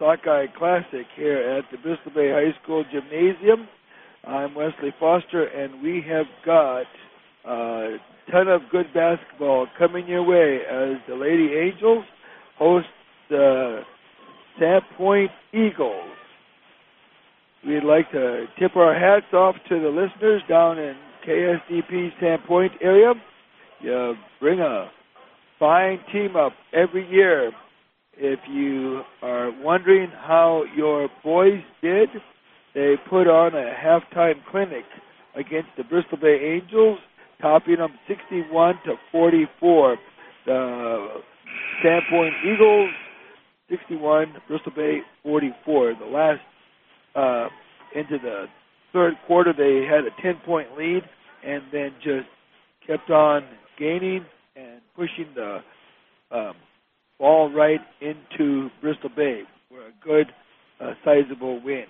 Sockeye Classic here at the Bristol Bay High School Gymnasium. I'm Wesley Foster, and we have got a ton of good basketball coming your way as the Lady Angels host the Sandpoint Eagles. We'd like to tip our hats off to the listeners down in KSDP Sandpoint area. You bring a fine team up every year. If you are wondering how your boys did, they put on a halftime clinic against the Bristol Bay Angels, topping them 61-44. The Sandpoint Eagles, 61, Bristol Bay 44. The last, into the third quarter, they had a 10-point lead and then just kept on gaining and pushing the ball right into Bristol Bay for a good, sizable win.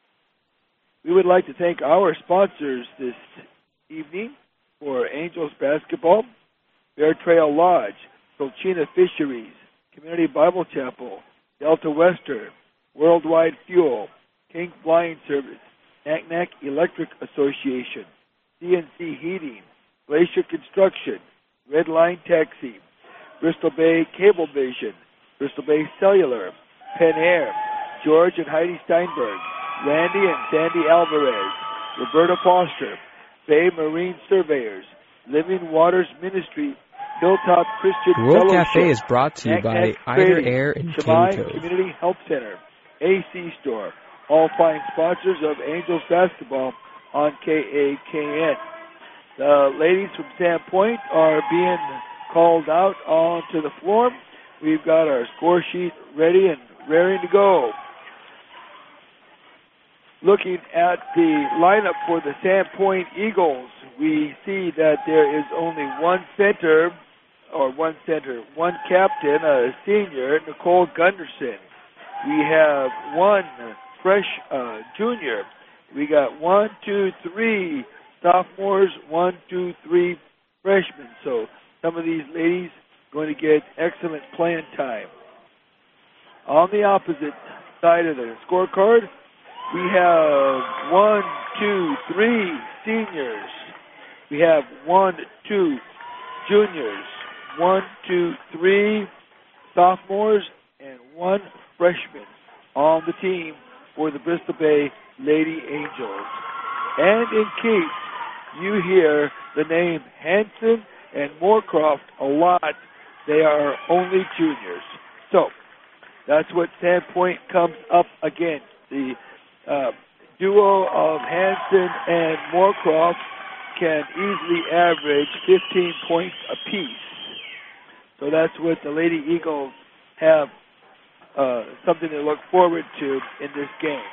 We would like to thank our sponsors this evening for Angels basketball: Bear Trail Lodge, Colchina Fisheries, Community Bible Chapel, Delta Western, Worldwide Fuel, King Flying Service, Naknek Electric Association, CNC Heating, Glacier Construction, Red Line Taxi, Bristol Bay Cablevision, Bristol Bay Cellular, Penn Air, George and Heidi Steinberg, Randy and Sandy Alvarez, Roberta Foster, Bay Marine Surveyors, Living Waters Ministry, Hilltop Christian World Fellowship, Cafe is brought to you by Eider Air and Shemai Cane Cove. Community Health Center, AC Store, all fine sponsors of Angels basketball on KAKN. The ladies from Sandpoint are being called out onto the floor. We've got our score sheet ready and raring to go. Looking at the lineup for the Sandpoint Eagles, we see that there is only one captain, a senior, Nicole Gunderson. We have one fresh junior. We got 1, 2, 3 sophomores, 1, 2, 3 freshmen. So some of these ladies going to get excellent playing time. On the opposite side of the scorecard, we have 1, 2, 3 seniors. We have 1, 2 juniors, 1, 2, 3 sophomores, and 1 freshman on the team for the Bristol Bay Lady Angels. And in case you hear the name Hanson and Moorcroft a lot, they are only juniors. So that's what Sandpoint comes up against. The duo of Hanson and Moorcroft can easily average 15 points apiece. So that's what the Lady Eagles have something to look forward to in this game.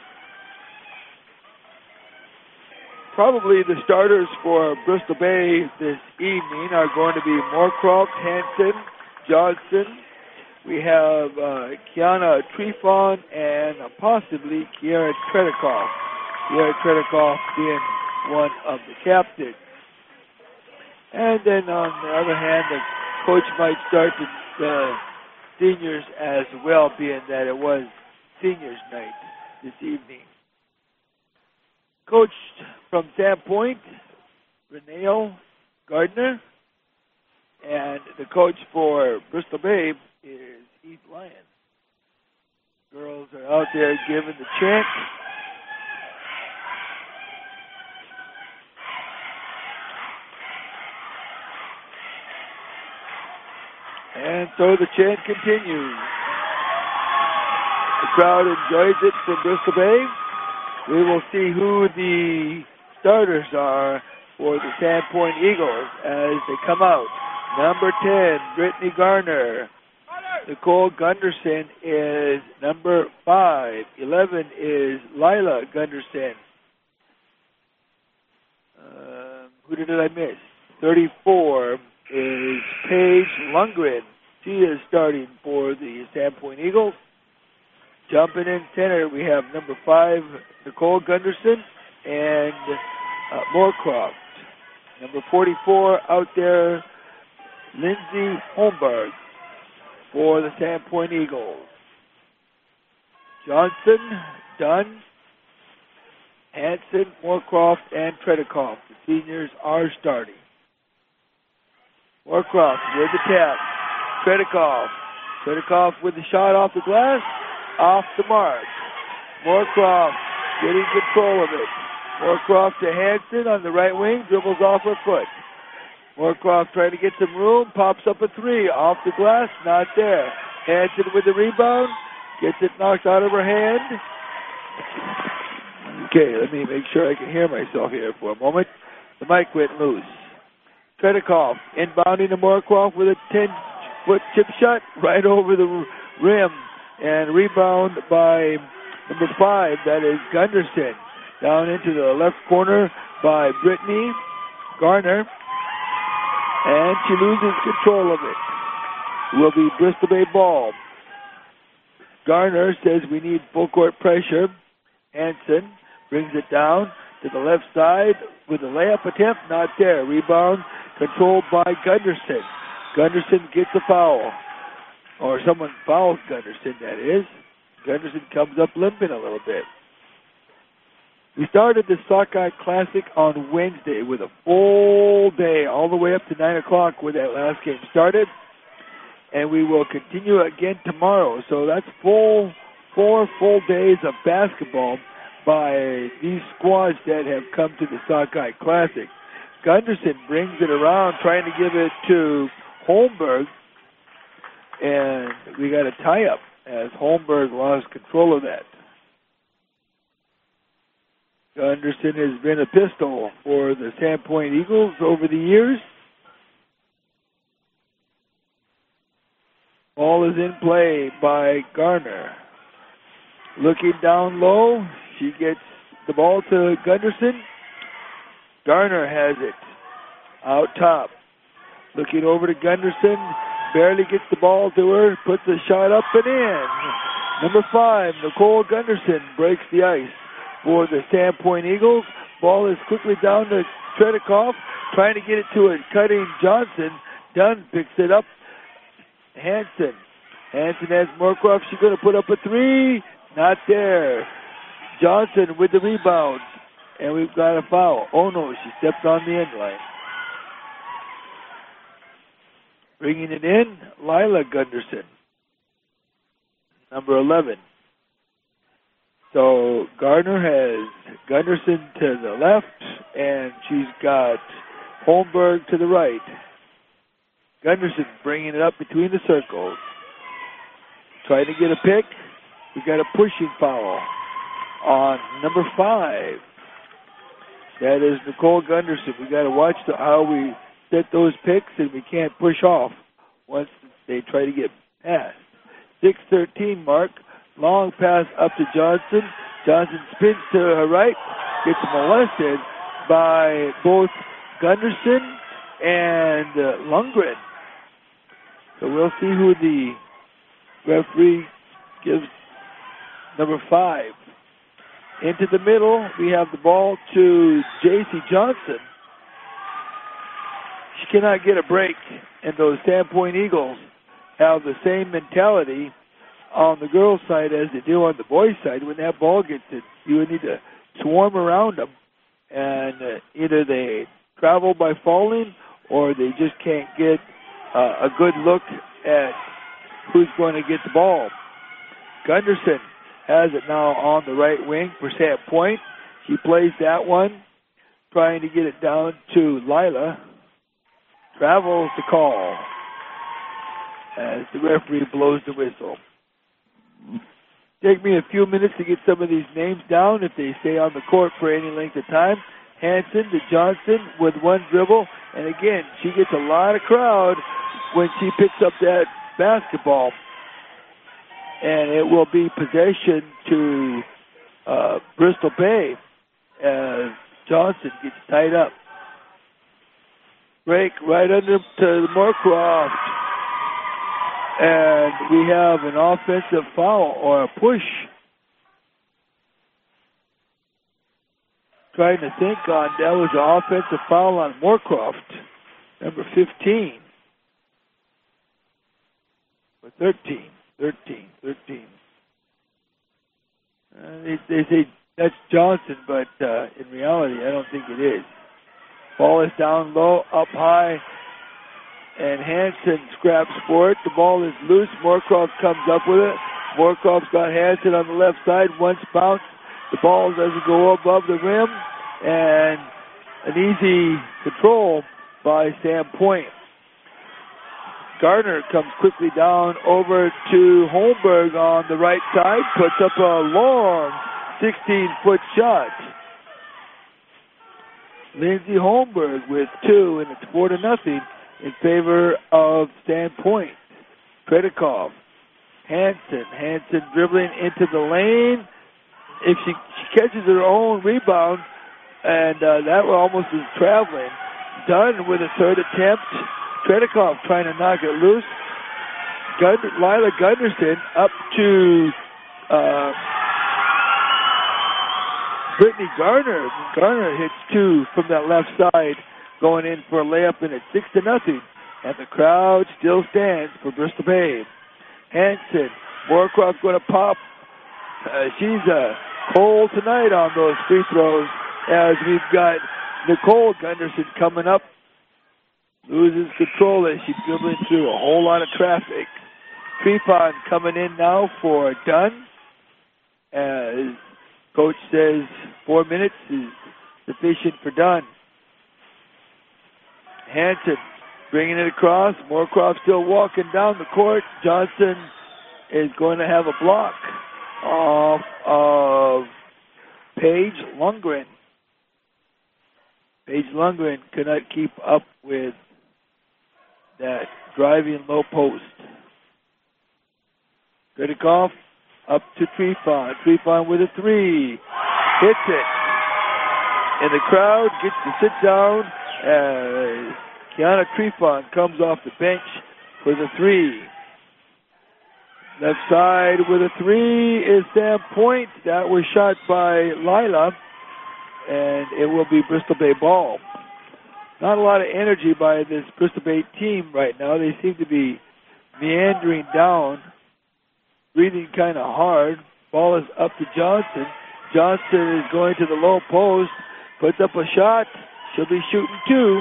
Probably the starters for Bristol Bay this evening are going to be Moorcroft, Hanson, Johnson. We have Kiana Trefon and possibly Kiara Tredikoff. Kiara Tredikoff being one of the captains. And then on the other hand, the coach might start the seniors as well, being that it was seniors night this evening. Coach from Sandpoint, Renee Gardner, and the coach for Bristol Bay is Heath Lyon. Girls are out there giving the chant. And so the chant continues. The crowd enjoys it from Bristol Bay. We will see who the starters are for the Sandpoint Eagles as they come out. Number 10, Brittany Garner. Nicole Gunderson is number 5. 11 is Lila Gunderson. Who did I miss? 34 is Paige Lundgren. She is starting for the Sandpoint Eagles. Jumping in center, we have number 5, Nicole Gunderson, and Moorcroft. Number 44 out there, Lindsay Holmberg for the Sandpoint Eagles. Johnson, Dunn, Hanson, Moorcroft, and Tredekoff. The seniors are starting. Moorcroft with the tap. Tredekoff. Tredekoff with the shot off the glass. Off the mark. Moorcroft getting control of it. Moorcroft to Hanson on the right wing. Dribbles off her foot. Moorcroft trying to get some room. Pops up a three. Off the glass. Not there. Hanson with the rebound. Gets it knocked out of her hand. Okay, let me make sure I can hear myself here for a moment. The mic went loose. Tredekoff inbounding to Moorcroft with a 10-foot chip shot right over the rim. And rebound by number 5, that is Gunderson. Down into the left corner by Brittany Garner. And she loses control of it. It will be Bristol Bay ball. Garner says we need full court pressure. Hanson brings it down to the left side with a layup attempt. Not there. Rebound controlled by Gunderson. Gunderson gets a foul. Or someone fouls Gunderson, that is. Gunderson comes up limping a little bit. We started the Sockeye Classic on Wednesday with a full day all the way up to 9 o'clock where that last game started. And we will continue again tomorrow. So that's 4 full days of basketball by these squads that have come to the Sockeye Classic. Gunderson brings it around trying to give it to Holmberg. And we got a tie-up as Holmberg lost control of that. Gunderson has been a pistol for the Sandpoint Eagles over the years. Ball is in play by Garner. Looking down low, she gets the ball to Gunderson. Garner has it out top. Looking over to Gunderson, barely gets the ball to her, puts a shot up and in. Number 5, Nicole Gunderson breaks the ice for the Sandpoint Eagles. Ball is quickly down to Tredekoff, trying to get it to a cutting Johnson. Dunn picks it up. Hanson has Moorcroft. She's going to put up a three. Not there. Johnson with the rebound. And we've got a foul. Oh, no, she stepped on the end line. Bringing it in, Lila Gunderson, number 11. So Gardner has Gunderson to the left, and she's got Holmberg to the right. Gunderson bringing it up between the circles. Trying to get a pick. We got a pushing foul on number 5. That is Nicole Gunderson. We got to watch how we set those picks, and we can't push off once they try to get past. 6:13 mark. Long pass up to Johnson. Johnson spins to her right. Gets molested by both Gunderson and Lundgren. So we'll see who the referee gives number 5. Into the middle, we have the ball to J.C. Johnson. She cannot get a break, and those Sandpoint Eagles have the same mentality on the girls' side as they do on the boys' side. When that ball gets it, you would need to swarm around them, and either they travel by falling or they just can't get a good look at who's going to get the ball. Gunderson has it now on the right wing for Sandpoint. She plays that one, trying to get it down to Lila. Travels the call as the referee blows the whistle. Take me a few minutes to get some of these names down if they stay on the court for any length of time. Hanson to Johnson with one dribble. And again, she gets a lot of crowd when she picks up that basketball. And it will be possession to Bristol Bay as Johnson gets tied up. Break right under to Moorcroft. And we have an offensive foul or a push. Trying to think on that was an offensive foul on Moorcroft, number 15. Or 13. they say that's Johnson, but in reality, I don't think it is. Ball is down low, up high, and Hanson scraps for it. The ball is loose. Moorcroft comes up with it. Moorcroft's got Hanson on the left side. Once bounced, the ball doesn't go above the rim, and an easy control by Sam Point. Gardner comes quickly down over to Holmberg on the right side, puts up a long 16-foot shot. Lindsey Holmberg with 2, and it's 4-0 in favor of Sandpoint. Predikov, Hanson dribbling into the lane. If she catches her own rebound, and that almost is traveling. Dunn with a third attempt. Predikov trying to knock it loose. Lila Gunderson up to Brittany Garner. Garner hits 2 from that left side, going in for a layup, and it's 6-0. And the crowd still stands for Bristol Bay. Hanson, Moorcroft going to pop. She's cold tonight on those free throws, as we've got Nicole Gunderson coming up. Loses control as she's dribbling through a whole lot of traffic. Trepon coming in now for Dunn. As coach says 4 minutes is sufficient for Dunn. Hanson bringing it across. Moorcroft still walking down the court. Johnson is going to have a block off of Paige Lundgren. Paige Lundgren could not keep up with that driving low post. Predikov up to Trefon. Trefon with a 3. Hits it. And the crowd gets to sit down as Kiana Trefon comes off the bench for the 3. Left side with a 3 is Sam Point. That was shot by Lila, and it will be Bristol Bay ball. Not a lot of energy by this Bristol Bay team right now. They seem to be meandering down, breathing kind of hard. Ball is up to Johnson. Johnson is going to the low post, puts up a shot. She'll be shooting 2.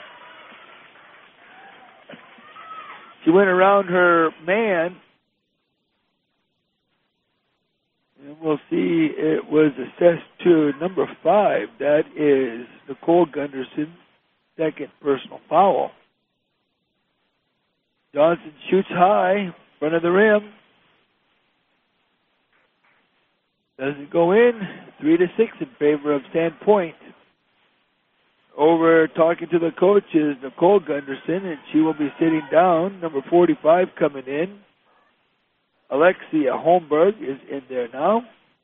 She went around her man. And we'll see, it was assessed to number 5. That is Nicole Gunderson's second personal foul. Johnson shoots high, in front of the rim. Doesn't go in. 3-6 in favor of Sandpoint. Over talking to the coach is Nicole Gunderson, and she will be sitting down. Number 45 coming in. Alexia Holmberg is in there now.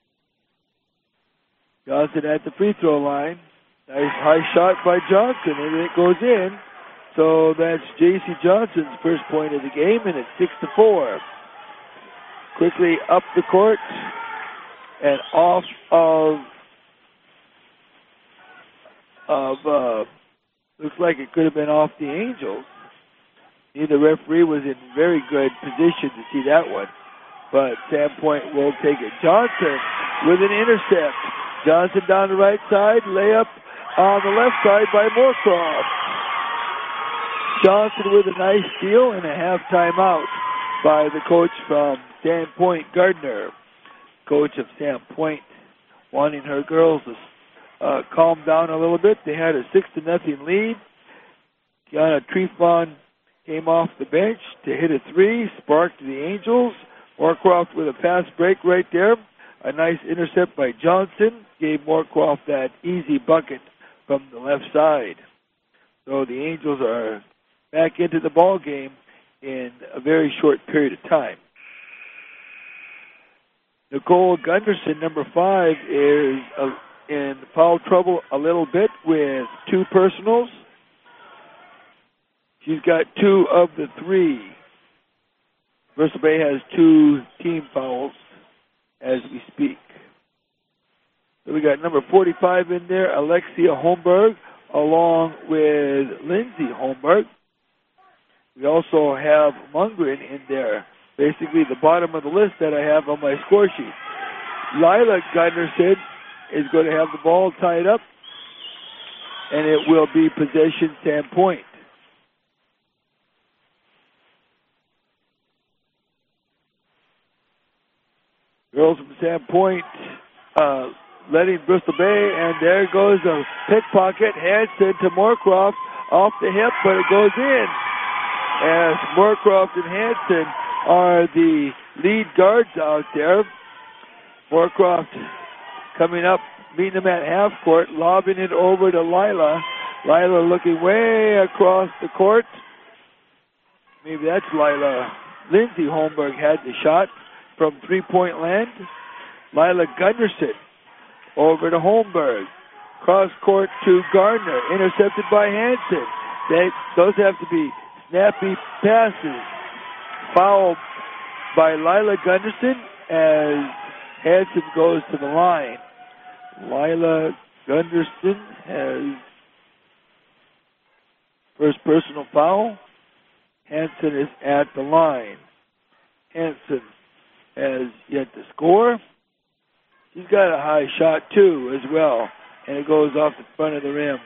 Johnson at the free throw line. Nice high shot by Johnson, and it goes in. So that's J.C. Johnson's first point of the game, and it's 6-4. Quickly up the court and off of looks like it could have been off the Angels. Neither referee was in very good position to see that one. But Sandpoint will take it. Johnson with an intercept. Johnson down the right side. Layup on the left side by Moorcroft. Johnson with a nice steal and a half timeout by the coach from Sandpoint, Gardner. Coach of Sandpoint wanting her girls to calm down a little bit. They had a 6-0 lead. Kiana Trefon came off the bench to hit a 3, sparked the Angels. Moorcroft with a fast break right there. A nice intercept by Johnson gave Moorcroft that easy bucket from the left side. So the Angels are back into the ball game in a very short period of time. Nicole Gunderson, number 5, is in foul trouble a little bit with 2 personals. She's got 2 of the 3. Bristol Bay has 2 team fouls as we speak. So we got number 45 in there, Alexia Holmberg, along with Lindsay Holmberg. We also have Lundgren in there, basically the bottom of the list that I have on my score sheet. Lila Gunderson is going to have the ball tied up, and it will be possession Sandpoint. Girls from Sandpoint letting Bristol Bay, and there goes a pickpocket. Hanson to Moorcroft off the hip, but it goes in. As Moorcroft and Hanson are the lead guards out there. Moorcroft coming up, meeting them at half court, lobbing it over to Lila. Lila looking way across the court. Maybe that's Lila. Lindsay Holmberg had the shot from three-point land. Lila Gunderson over to Holmberg. Cross court to Gardner. Intercepted by Hanson. Those have to be snappy passes. Foul by Lila Gunderson as Hanson goes to the line. Lila Gunderson has first personal foul. Hanson is at the line. Hanson has yet to score. He's got a high shot too as well, and it goes off the front of the rim.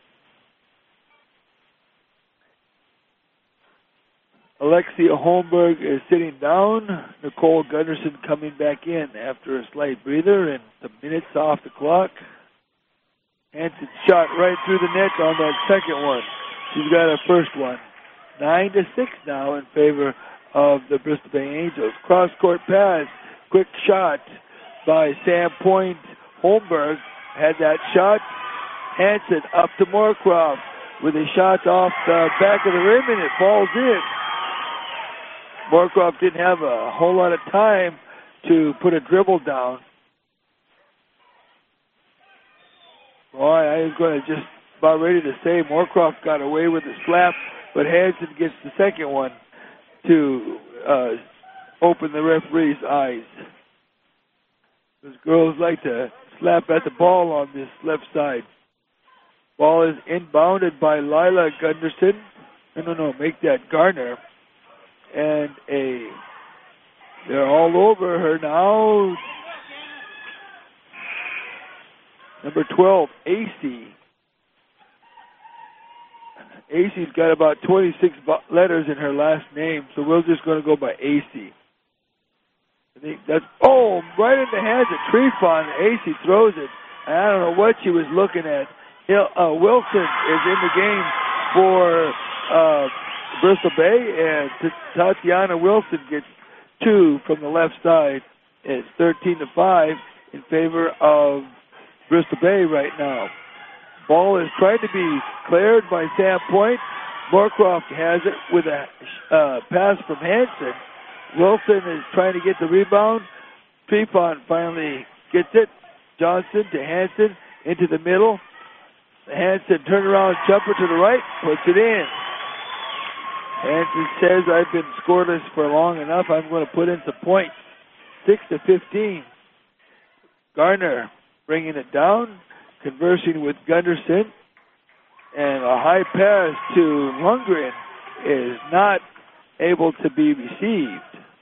Alexia Holmberg is sitting down. Nicole Gunderson coming back in after a slight breather and some minutes off the clock. Hanson shot right through the net on that second one. She's got her first one. 9-6 now in favor of the Bristol Bay Angels. Cross-court pass. Quick shot by Sandpoint. Holmberg had that shot. Hanson up to Moorcroft with a shot off the back of the rim, and it falls in. Moorcroft didn't have a whole lot of time to put a dribble down. Boy, I was going to just about ready to say Moorcroft got away with the slap, but Hanson gets the second one to open the referee's eyes. Those girls like to slap at the ball on this left side. Ball is inbounded by Lila Gunderson. Make that Garner. And they're all over her now. Number 12, AC. AC's got about 26 letters in her last name, so we're just going to go by AC. I think that's, right in the hands of Trefon. AC throws it. I don't know what she was looking at. Wilson is in the game for Bristol Bay, and Tatiana Wilson gets 2 from the left side. It's 13-5 in favor of Bristol Bay right now. Ball is trying to be cleared by Sandpoint. Moorcroft has it with a pass from Hanson. Wilson is trying to get the rebound. Trefon finally gets it. Johnson to Hanson into the middle. Hanson turnaround jumper to the right, puts it in. Hanson says, I've been scoreless for long enough. I'm going to put in some points. 6-15. Garner bringing it down, conversing with Gunderson. And a high pass to Lundgren is not able to be received.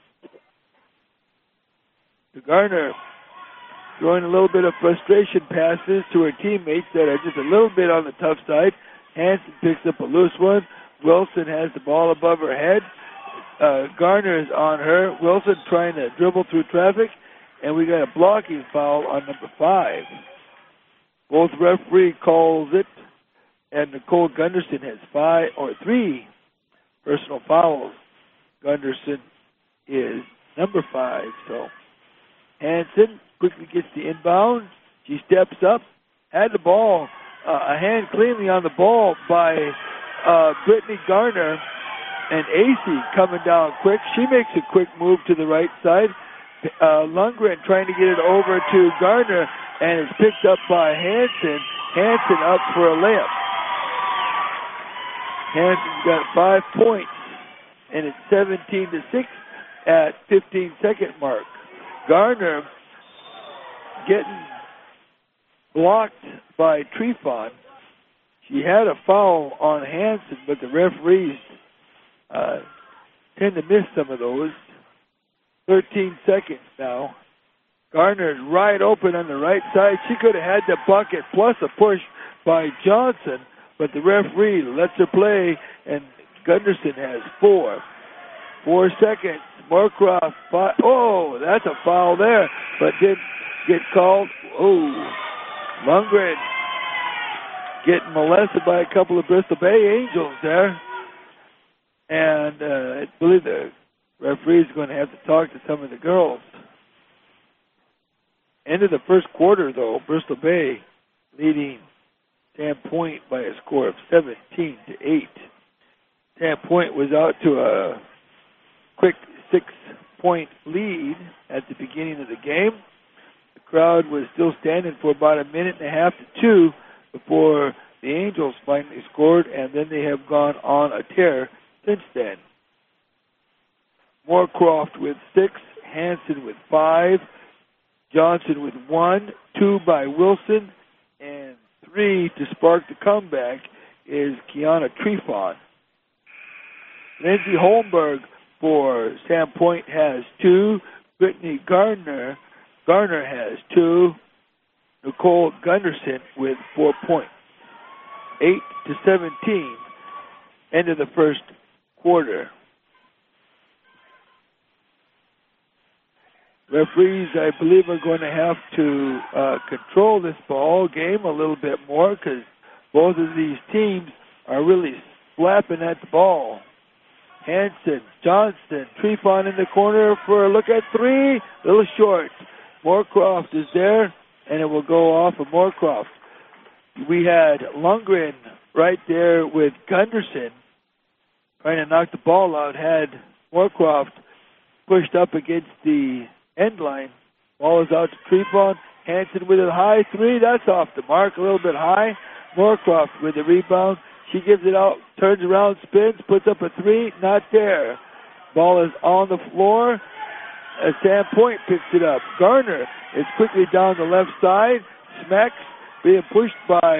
To Garner, throwing a little bit of frustration passes to her teammates that are just a little bit on the tough side. Hanson picks up a loose one. Wilson has the ball above her head. Garner is on her. Wilson trying to dribble through traffic, and we got a blocking foul on number 5. Both referee calls it, and Nicole Gunderson has 3 personal fouls. Gunderson is number 5. So Hanson quickly gets the inbound. She steps up, had the ball, a hand cleanly on the ball by Brittany Garner, and AC coming down quick. She makes a quick move to the right side. Lundgren trying to get it over to Garner, and it's picked up by Hanson. Hanson up for a layup. Hanson's got 5 points, and it's 17-6 at 15-second mark. Garner getting blocked by Trefon. She had a foul on Hanson, but the referees tend to miss some of those. 13 seconds now. Gardner's right open on the right side. She could have had the bucket plus a push by Johnson, but the referee lets her play, and Gunderson has 4. 4 seconds. Moorcroft, oh, that's a foul there, but didn't get called. Oh, Lundgren getting molested by a couple of Bristol Bay Angels there. And I believe the referee's going to have to talk to some of the girls. End of the first quarter, though, Bristol Bay leading Sandpoint by a score of 17-8. Sandpoint was out to a quick 6-point lead at the beginning of the game. The crowd was still standing for about a minute and a half to 2 before the Angels finally scored, and then they have gone on a tear since then. Moorcroft with 6, Hanson with 5, Johnson with 1, 2 by Wilson, and 3 to spark the comeback is Kiana Trefon. Lindsay Holmberg for Sandpoint has 2. Brittany Gardner has 2. Nicole Gunderson with 4 points. 8-17, end of the first quarter. Referees, I believe, are going to have to control this ball game a little bit more because both of these teams are really slapping at the ball. Hanson, Johnston, Trefon in the corner for a look at 3. A little short. Moorcroft is there, and it will go off of Moorcroft. We had Lundgren right there with Gunderson trying to knock the ball out. Had Moorcroft pushed up against the end line. Ball is out to Trefon. Hanson with a high 3. That's off the mark, a little bit high. Moorcroft with the rebound. She gives it out, turns around, spins, puts up a 3. Not there. Ball is on the floor. Sandpoint picks it up. Garner is quickly down the left side. Smacks, being pushed by,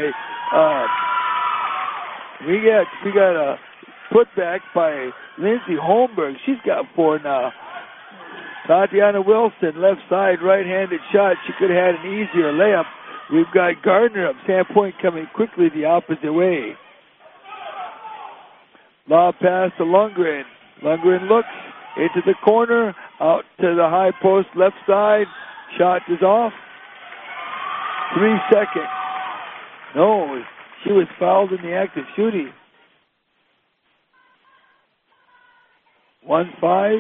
we got a putback by Lindsay Holmberg. She's got 4 now. Tatiana Wilson, left side, right-handed shot. She could have had an easier layup. We've got Gardner of Sandpoint coming quickly the opposite way. Lob pass to Lundgren. Lundgren looks into the corner, out to the high post, left side. Shot is off. 3 seconds. No, she was fouled in the act of shooting. 1-5.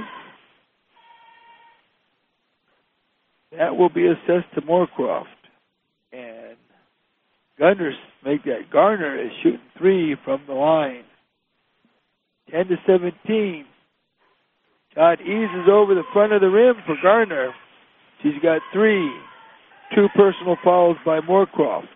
That will be assessed to Moorcroft. And Gunners make that. Garner is shooting 3 from the line. 10-17. Shot eases over the front of the rim for Garner. She's got 3. 2 personal fouls by Moorcroft.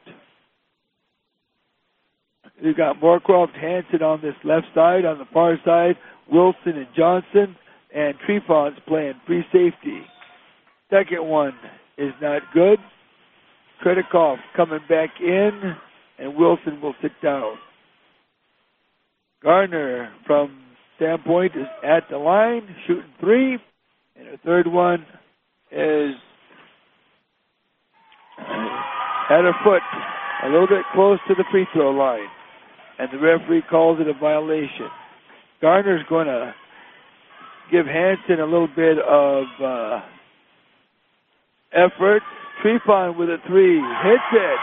We've got Moorcroft, Hanson on this left side. On the far side, Wilson and Johnson. And Trefon's playing free safety. Second one is not good. Kretikoff coming back in, and Wilson will sit down. Garner from Sandpoint is at the line, shooting 3. And the third one is at her foot, a little bit close to the free throw line. And the referee calls it a violation. Garner's going to give Hanson a little bit of effort. Trefon with a 3. Hits it.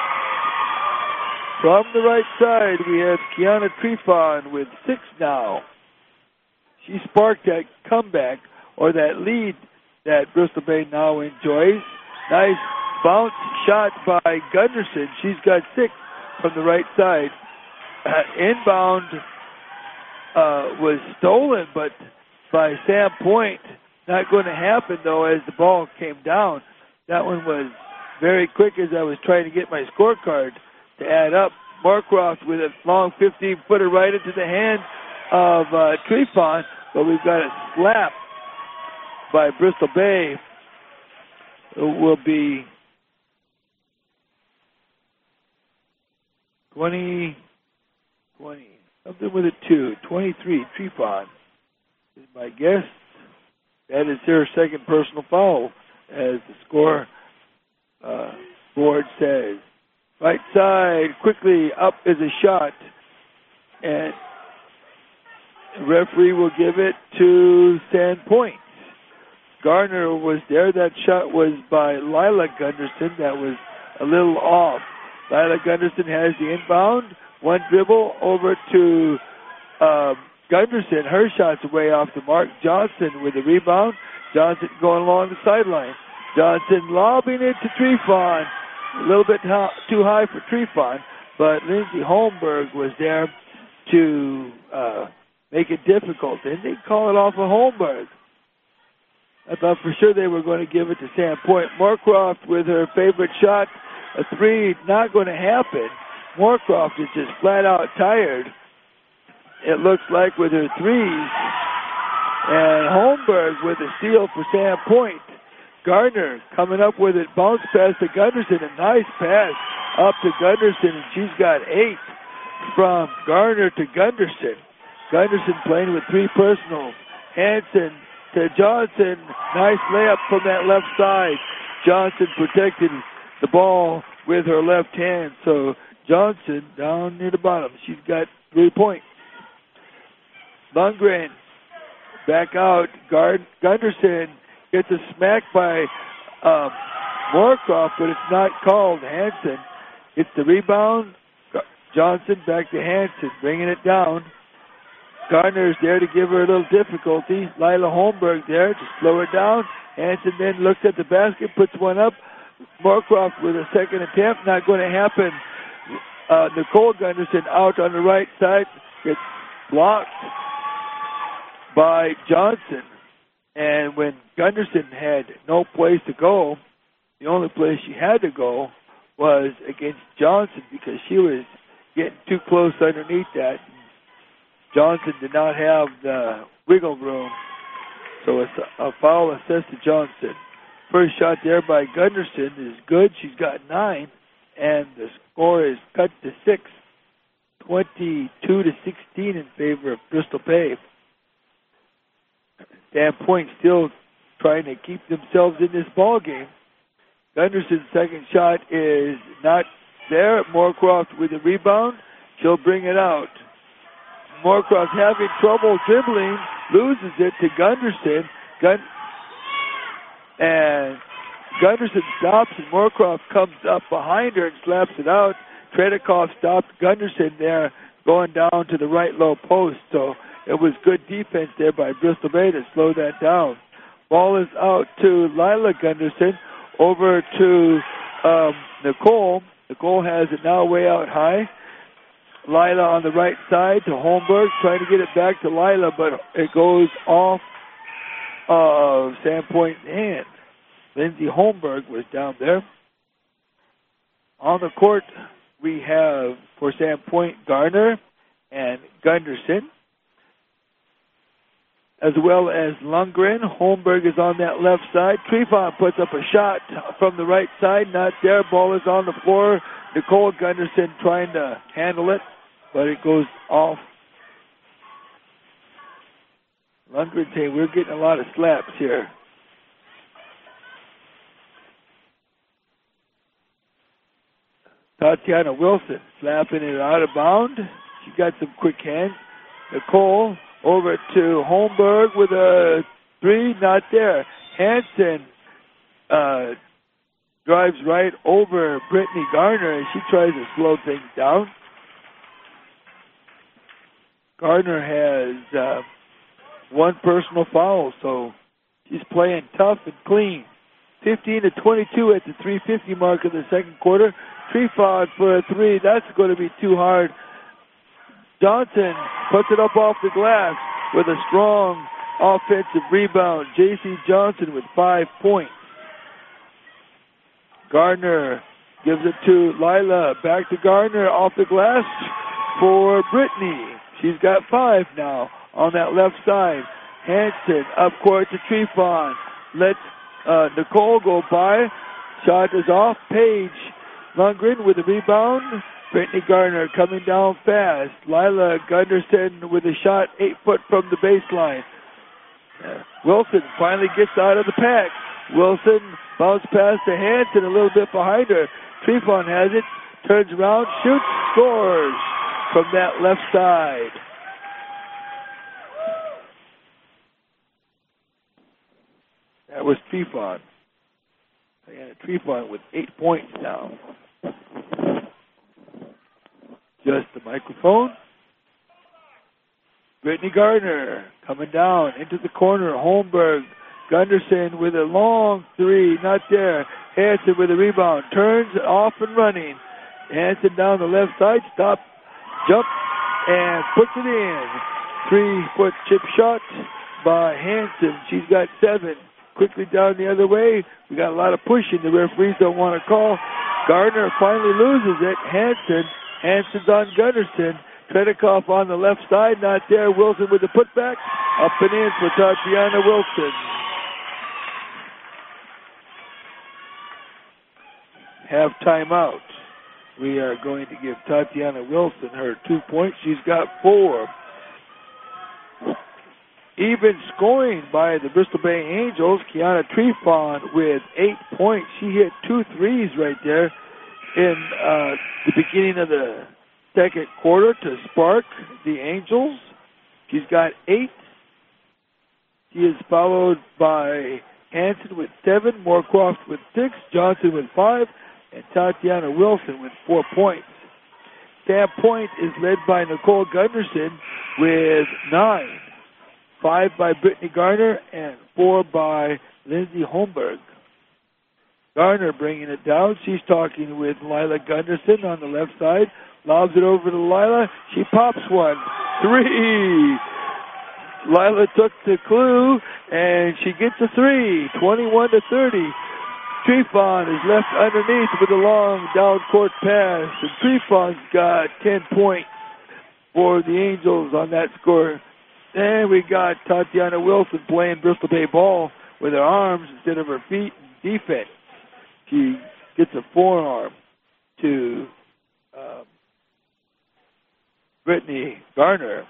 From the right side, we have Kiana Trefon with 6 now. She sparked that comeback, or that lead, that Bristol Bay now enjoys. Nice bounce shot by Gunderson. She's got 6 from the right side. Inbound was stolen, but by Sandpoint. Not going to happen, though, as the ball came down. That one was very quick as I was trying to get my scorecard to add up. Moorcroft with a long 15-footer right into the hand of Trefon, but we've got a slap by Bristol Bay. It will be 20, something with a 2, 23. Trefon is my guess. That is her second personal foul as the score board says. Right side, quickly up is a shot, and the referee will give it to Sandpoint. Gardner was there. That shot was by Lila Gunderson. That was a little off. Lila Gunderson has the inbound. One dribble over to Gunderson. Her shot's way off the mark. Johnson with the rebound. Johnson going along the sideline. Johnson lobbing it to Trefon. A little bit too high for Trefon, but Lindsey Holmberg was there to make it difficult. And they call it off of Holmberg. I thought for sure they were going to give it to Sandpoint. Moorcroft with her favorite shot. A three, not going to happen. Moorcroft is just flat out tired, it looks like, with her threes. And Holmberg with a steal for Sandpoint. Gardner coming up with it, bounce pass to Gunderson, a nice pass up to Gunderson, and she's got 8 from Gardner to Gunderson. Gunderson playing with 3 personals. Hanson to Johnson, nice layup from that left side. Johnson protected the ball with her left hand, so Johnson down near the bottom. She's got 3 points. Lundgren back out. Gunderson gets a smack by Moorcroft, but it's not called. Hanson gets the rebound. Johnson back to Hanson, bringing it down. Gardner's there to give her a little difficulty. Lila Holmberg there to slow her down. Hanson then looks at the basket, puts one up. Moorcroft with a second attempt, not going to happen. Nicole Gunderson out on the right side, gets blocked by Johnson. And when Gunderson had no place to go, the only place she had to go was against Johnson because she was getting too close underneath that. Johnson did not have the wiggle room, so it's a foul assessed to Johnson. First shot there by Gunderson is good. She's got 9, and the score is cut to 6, 22-16 in favor of Bristol Bay. Sandpoint still trying to keep themselves in this ball game. Gunderson's second shot is not there. Moorcroft with the rebound. She'll bring it out. Moorcroft having trouble dribbling, loses it to Gunderson. And Gunderson stops, and Moorcroft comes up behind her and slaps it out. Tredekoff stopped Gunderson there, going down to the right low post. So it was good defense there by Bristol Bay to slow that down. Ball is out to Lila Gunderson, over to Nicole. Nicole has it now way out high. Lila on the right side to Holmberg, trying to get it back to Lila, but it goes off of Sandpoint's hand. Lindsey Holmberg was down there. On the court, we have for Sandpoint Gardner and Gunderson, as well as Lundgren. Holmberg is on that left side. Trefon puts up a shot from the right side. Not there. Ball is on the floor. Nicole Gunderson trying to handle it, but it goes off. Lundgren saying we're getting a lot of slaps here. Tatiana Wilson slapping it out of bound. She got some quick hands. Nicole over to Holmberg with a 3, not there. Hanson drives right over Brittany Gardner as she tries to slow things down. Gardner has 1 personal foul, so she's playing tough and clean. 15-22 at the 3:50 mark of the second quarter. Trefon for a 3. That's going to be too hard. Johnson puts it up off the glass with a strong offensive rebound. J.C. Johnson with 5 points. Gardner gives it to Lila. Back to Gardner off the glass for Brittany. She's got 5 now on that left side. Hanson up court to Trefon. Lets Nicole go by. Shot is off. Paige Lundgren with the rebound. Brittany Gardner coming down fast. Lila Gunderson with a shot 8 foot from the baseline. Wilson finally gets out of the pack. Wilson bounce pass to Hanson, a little bit behind her. Trefon has it, turns around, shoots, scores from that left side. That was Trefon. Trefon with 8 points now. Just the microphone. Brittany Gardner coming down into the corner. Holmberg, Gunderson with a long three, not there. Hanson with a rebound, turns off and running. Hanson down the left side, stop, jump, and puts it in. 3-foot chip shot by Hanson. She's got 7. Quickly down the other way. We got a lot of pushing. The referees don't want to call. Gardner finally loses it. Hanson's on Gunderson. Tredekoff on the left side, not there. Wilson with the putback. Up and in for Tatiana Wilson. Have timeout. We are going to give Tatiana Wilson her 2 points. She's got 4. Even scoring by the Bristol Bay Angels, Kiana Trefon with 8 points. She hit 2 threes right there in the beginning of the second quarter to spark the Angels. She's got 8. She is followed by Hanson with 7, Moorcroft with 6, Johnson with 5, and Tatiana Wilson with 4 points. Sam Point is led by Nicole Gunderson with 9. 5 by Brittany Garner and 4 by Lindsay Holmberg. Garner bringing it down. She's talking with Lila Gunderson on the left side. Lobs it over to Lila. She pops one. 3. Lila took the clue, and she gets a 3. 21-30. Trefon is left underneath with a long down-court pass. And Trefon's got 10 points for the Angels on that score. And we got Tatiana Wilson playing Bristol Bay ball with her arms instead of her feet in defense. She gets a forearm to Brittany Garner.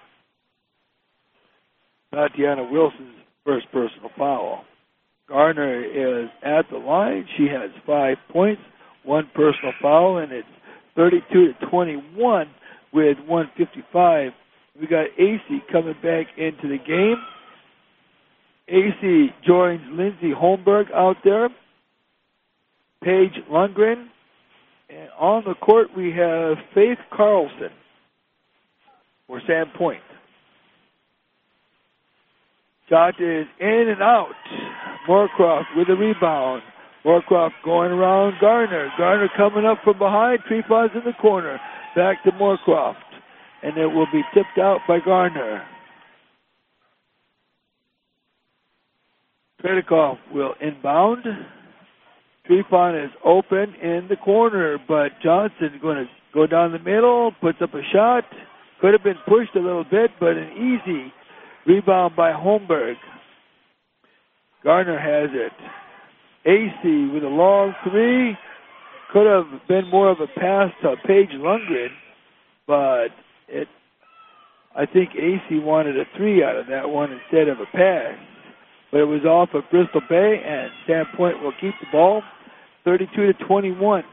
Tatiana Wilson's first personal foul. Garner is at the line. She has 5 points, 1 personal foul, and it's 32-21 with 1:55. We got AC coming back into the game. AC joins Lindsay Holmberg out there. Paige Lundgren. And on the court we have Faith Carlson for Sam Point. Shot is in and out. Moorcroft with a rebound. Moorcroft going around Garner. Garner coming up from behind. Trefon's in the corner. Back to Moorcroft. And it will be tipped out by Garner. Tredekoff will inbound. Trefon is open in the corner, but Johnson going to go down the middle, puts up a shot. Could have been pushed a little bit, but an easy rebound by Holmberg. Garner has it. AC with a long 3. Could have been more of a pass to Paige Lundgren, but I think AC wanted a 3 out of that one instead of a pass. But it was off of Bristol Bay, and Sam Point will keep the ball, 32-21.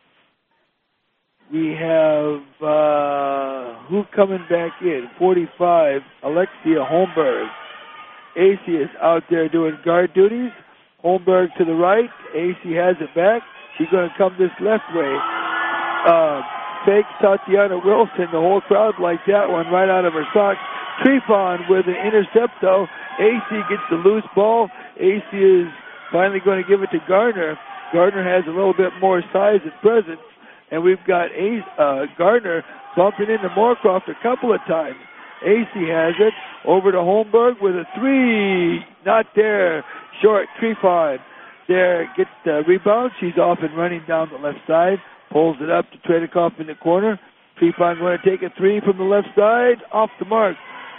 We have, who coming back in? 45, Alexia Holmberg. AC is out there doing guard duties. Holmberg to the right. AC has it back. She's going to come this left way. Fake Tatiana Wilson. The whole crowd likes that one right out of her socks. Trefon with an intercept, though. AC gets the loose ball. AC is finally going to give it to Garner. Garner has a little bit more size and presence. And we've got Garner bumping into Moorcroft a couple of times. AC has it. Over to Holmberg with a 3. Not there. Short. Trefon there gets the rebound. She's off and running down the left side. Pulls it up to Tredekoff in the corner. Trefon going to take a 3 from the left side. Off the mark.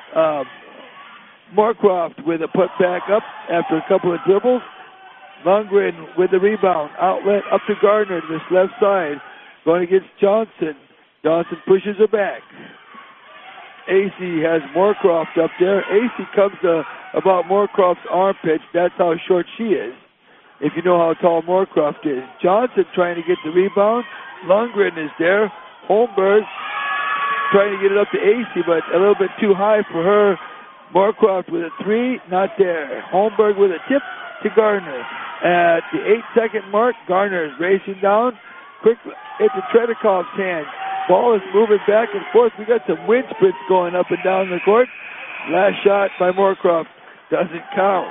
Moorcroft with a put back up after a couple of dribbles. Lundgren with the rebound. Outlet up to Gardner to this left side. Going against Johnson. Johnson pushes her back. AC has Moorcroft up there. AC comes to about Moorcroft's armpit. That's how short she is. if you know how tall Moorcroft is. Johnson trying to get the rebound. Lundgren is there. Holmberg trying to get it up to AC, but a little bit too high for her. Moorcroft with a three, not there. Holmberg with a tip to Gardner. At the 8-second mark, Gardner is racing down. Quick into Tretikov's hand. Ball is moving back and forth. We got some wind sprints going up and down the court. Last shot by Moorcroft doesn't count.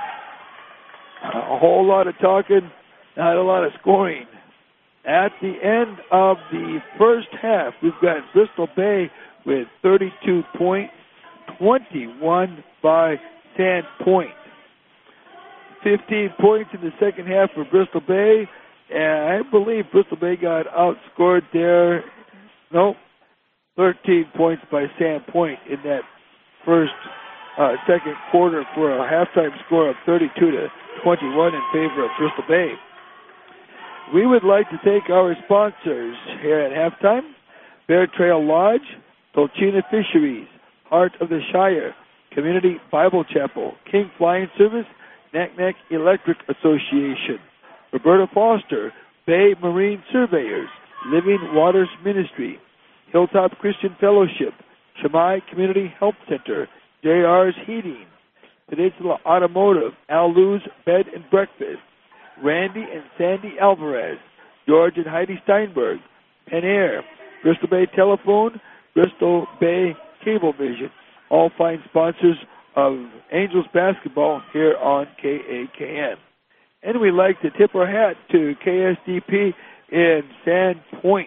A whole lot of talking, not a lot of scoring. At the end of the first half, we've got Bristol Bay with 32 points, 21 by Sandpoint. 15 points in the second half for Bristol Bay, and I believe Bristol Bay got outscored there. No, 13 points by Sandpoint in that second quarter for a halftime score of 32-21 in favor of Bristol Bay. We would like to thank our sponsors here at halftime: Bear Trail Lodge, Tolchina Fisheries, Heart of the Shire, Community Bible Chapel, King Flying Service, Naknek Electric Association, Roberta Foster, Bay Marine Surveyors, Living Waters Ministry, Hilltop Christian Fellowship, Shammai Community Health Center, JR's Heating, Peninsula Automotive, Al Lou's Bed and Breakfast, Randy and Sandy Alvarez, George and Heidi Steinberg, Penn Air, Bristol Bay Telephone, Bristol Bay Cablevision, all fine sponsors of Angels basketball here on KAKN. And we'd like to tip our hat to KSDP in Sandpoint.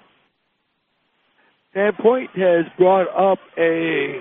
Sandpoint has brought up a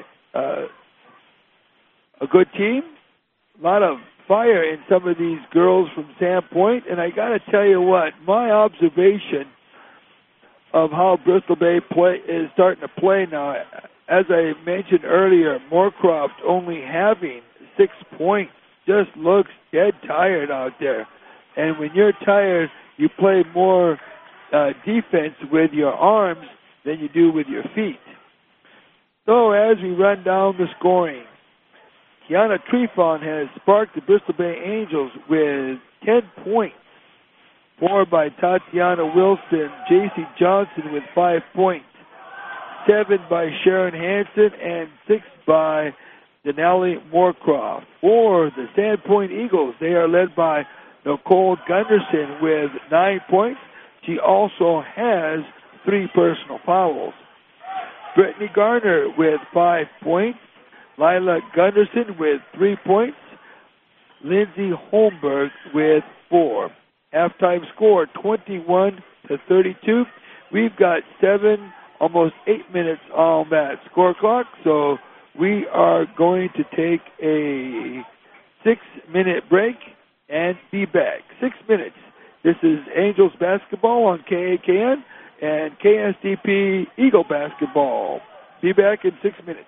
good team, a lot of fire in some of these girls from Sandpoint, and I got to tell you what, my observation of how Bristol Bay is starting to play now, as I mentioned earlier, Moorcroft only having 6 points just looks dead tired out there. And when you're tired, you play more defense with your arms than you do with your feet. So as we run down the scoring, Kiana Trefon has sparked the Bristol Bay Angels with 10 points. 4 by Tatiana Wilson, J.C. Johnson with 5 points. 7 by Sharon Hansen and 6 by Denali Moorcroft. For the Sandpoint Eagles, they are led by Nicole Gunderson with 9 points. She also has 3 personal fouls. Brittany Garner with 5 points. Lila Gunderson with 3 points. Lindsay Holmberg with 4. Halftime score 21-32. We've got almost 8 minutes on that score clock, so we are going to take a 6-minute break and be back. 6 minutes. This is Angels basketball on KAKN and KSDP Eagle basketball. Be back in 6 minutes.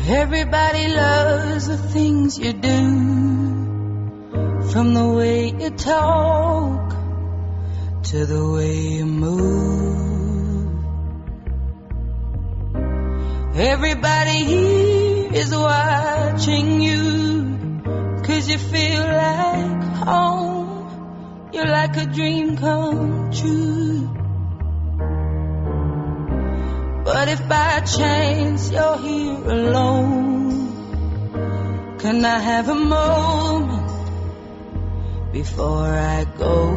Everybody loves the things you do, from the way you talk to the way you move. Everybody here is watching you, 'cause you feel like home. You're like a dream come true. But if by chance you're here alone, can I have a moment before I go?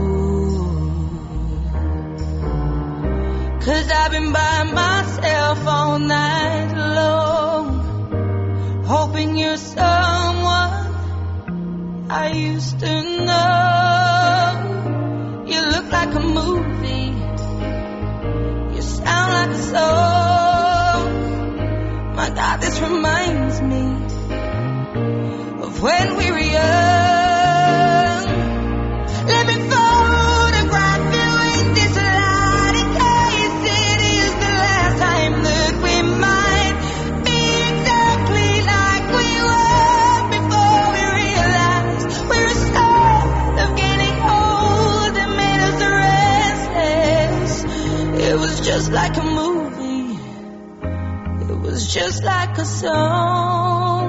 'Cause I've been by myself all night long, hoping you're someone I used to know. You look like a movie, you sound like a song. My God, this reminds me of when we were young. Let me photograph you in this light, in case it is the last time that we might be exactly like we were before we realized we were scared of getting old and made us restless. It was just like a movie, it was just like a song.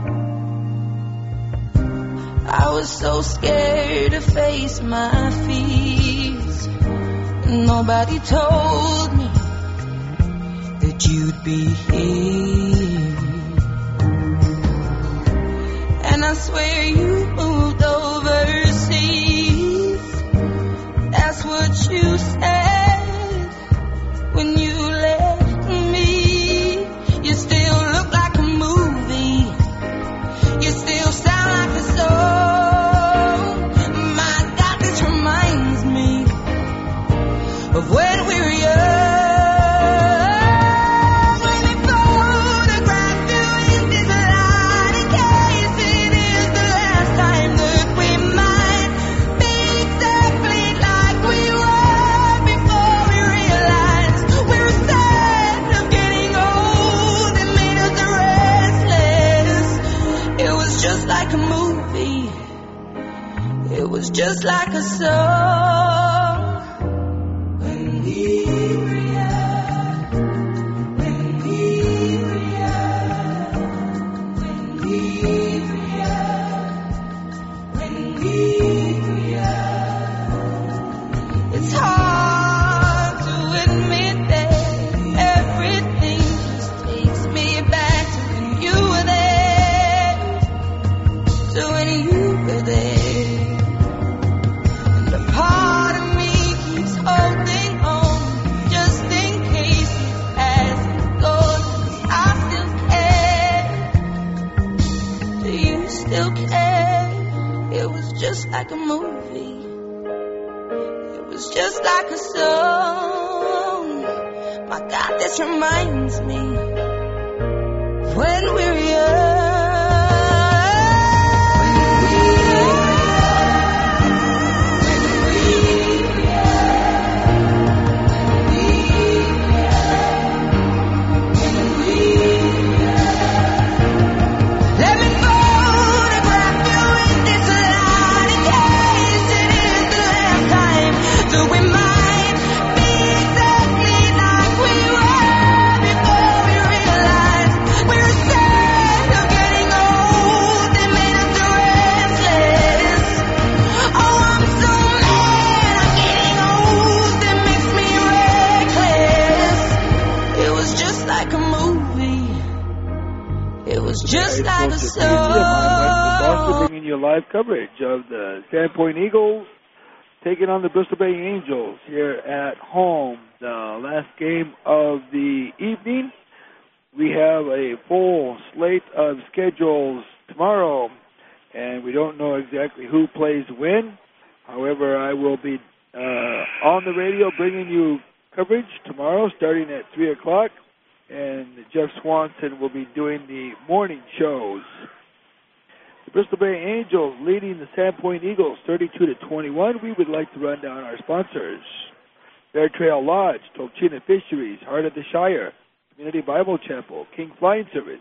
I was so scared to face my fears, and nobody told me that you'd be here. And I swear you moved overseas, that's what you said when you left me. You still look like a movie, you still sound like a song. My God, this reminds me of when we were young. Let me photograph you in this light, in case it is the last time that we might be exactly like we were before we realized we were sad of getting old and made us restless. It was just like a movie, it was just like a song. When we were young, when we were young, when we were young, when we were young. It's hard to admit that everything just takes me back to when you were there, to when you were there. And a part of me keeps holding on, just in case as it goes. I still care. Do you still care? It was just like a movie, it was just like a song. My God, this reminds me when we were young. Let me photograph you in this light, in case it is the last time that we might be exactly like we were before we realized we were sad of getting old and made us restless. Oh, I'm so mad I'm getting old, it makes me reckless. It was just like a movie, it was just like a I'm Wesley song. Foster, bringing you live coverage of the Sandpoint Eagles taking on the Bristol Bay Angels here at home. The last game of the evening. We have a full slate of schedules tomorrow, and we don't know exactly who plays when. However, I will be on the radio bringing you coverage tomorrow starting at 3 o'clock, and Jeff Swanson will be doing the morning shows. The Bristol Bay Angels leading the Sandpoint Eagles 32-21. We would like to run down our sponsors. Bear Trail Lodge, Tolchina Fisheries, Heart of the Shire, Community Bible Chapel, King Flying Service,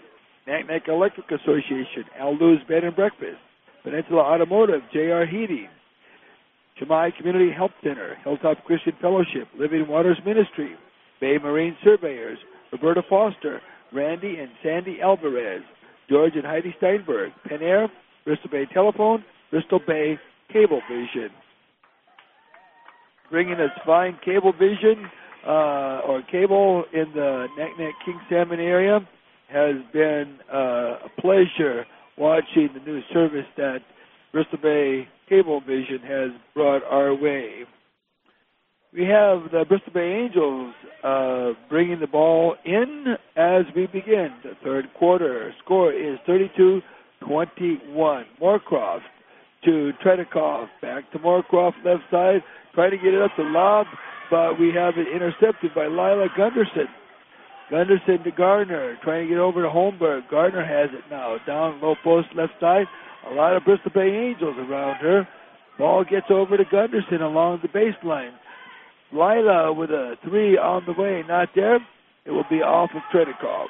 Naknek Electric Association, Aldo's Bed and Breakfast, Peninsula Automotive, JR Heating, Chamai Community Health Center, Hilltop Christian Fellowship, Living Waters Ministry, Bay Marine Surveyors, Roberta Foster, Randy and Sandy Alvarez, George and Heidi Steinberg, Penn Air, Bristol Bay Telephone, Bristol Bay Cable Vision. Bringing us fine cable vision or cable in the Naknek King Salmon area has been a pleasure watching the new service that Bristol Bay Cable Vision has brought our way. We have the Bristol Bay Angels bringing the ball in as we begin the third quarter. Score is 32-21. Moorcroft to Tredekoff. Back to Moorcroft, left side. Trying to get it up the lob, but we have it intercepted by Lila Gunderson. Gunderson to Gardner, trying to get over to Holmberg. Gardner has it now. Down low post, left side. A lot of Bristol Bay Angels around her. Ball gets over to Gunderson along the baseline. Lila with a three on the way. Not there. It will be off of Tredekoff.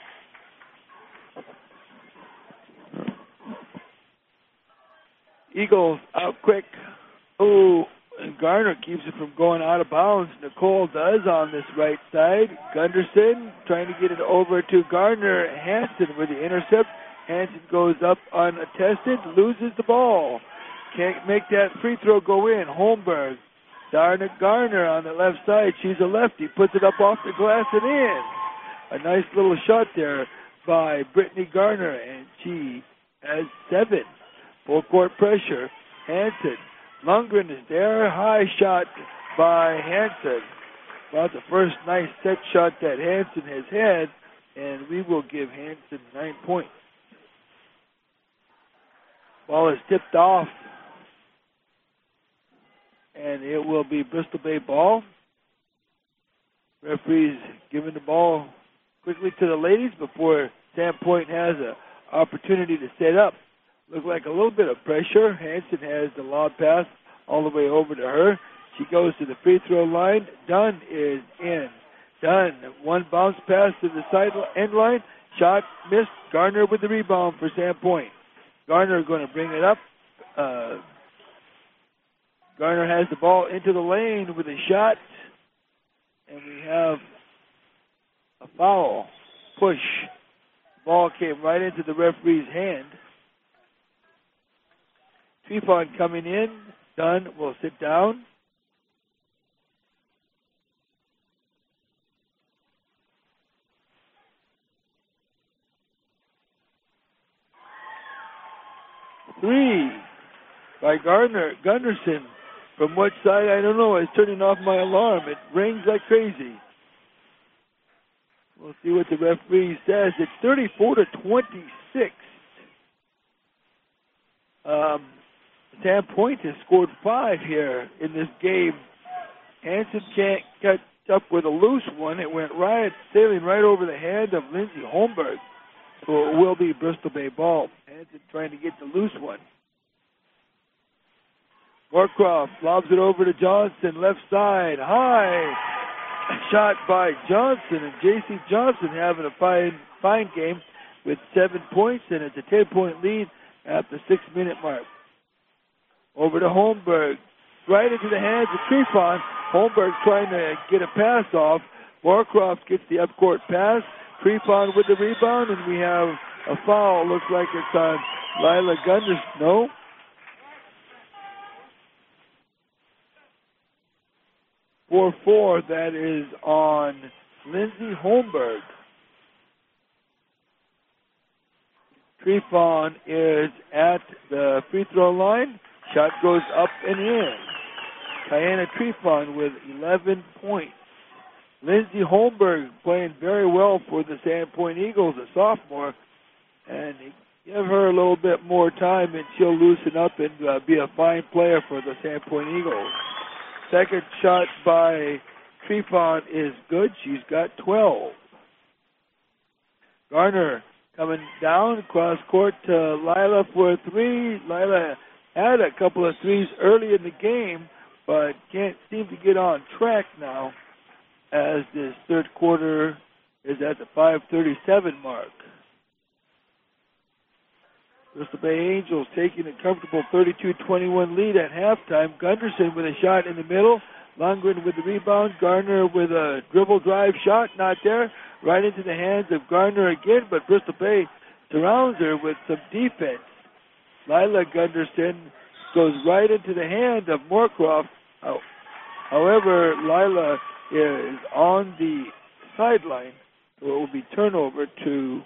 Eagles out quick. Oh, and Garner keeps it from going out of bounds. Nicole does on this right side. Gunderson trying to get it over to Gardner. Hanson with the intercept. Hanson goes up unattested, loses the ball. Can't make that free throw go in. Holmberg. Darna Garner on the left side. She's a lefty. Puts it up off the glass and in. A nice little shot there by Brittany Garner, and she has 7. Full court pressure. Hanson. Lundgren is there. High shot by Hanson. About the first nice set shot that Hanson has had, and we will give Hanson 9 points. Ball is tipped off, and it will be Bristol Bay ball. Referees giving the ball quickly to the ladies before Sandpoint has an opportunity to set up. Look like a little bit of pressure. Hanson has the lob pass all the way over to her. She goes to the free throw line. Dunn is in. Dunn, one bounce pass to the side end line. Shot missed. Garner with the rebound for Sandpoint. Garner going to bring it up. Garner has the ball into the lane with a shot. And we have a foul. Push. Ball came right into the referee's hand. Trefon coming in. Dunn will sit down. Three by Gunderson. From what side, I don't know. It's turning off my alarm. It rings like crazy. We'll see what the referee says. It's 34-26. Sandpoint has scored 5 here in this game. Hanson can't catch up with a loose one. It went sailing right over the hand of Lindsay Holmberg. So it will be Bristol Bay ball. Hanson trying to get the loose one. Moorcroft lobs it over to Johnson, left side, high. Shot by Johnson, and J.C. Johnson having a fine game with 7 points, and it's a 10-point lead at the 6-minute mark. Over to Holmberg, right into the hands of Trefon. Holmberg trying to get a pass off. Moorcroft gets the up-court pass. Trefon with the rebound, and we have a foul. Looks like it's on Lila Gunderson. No. For 4, that is on Lindsay Holmberg. Trefon is at the free throw line. Shot goes up and in. Diana Trefon with 11 points. Lindsay Holmberg playing very well for the Sandpoint Eagles, a sophomore. And give her a little bit more time and she'll loosen up and be a fine player for the Sandpoint Eagles. Second shot by Trefon is good. She's got 12. Garner coming down across court to Lila for a 3. Lila had a couple of threes early in the game, but can't seem to get on track now as this third quarter is at the 5:37 mark. Bristol Bay Angels taking a comfortable 32-21 lead at halftime. Gunderson with a shot in the middle. Lundgren with the rebound. Garner with a dribble drive shot. Not there. Right into the hands of Garner again, but Bristol Bay surrounds her with some defense. Lila Gunderson goes right into the hand of Moorcroft. However, Lila is on the sideline, so it will be turnover to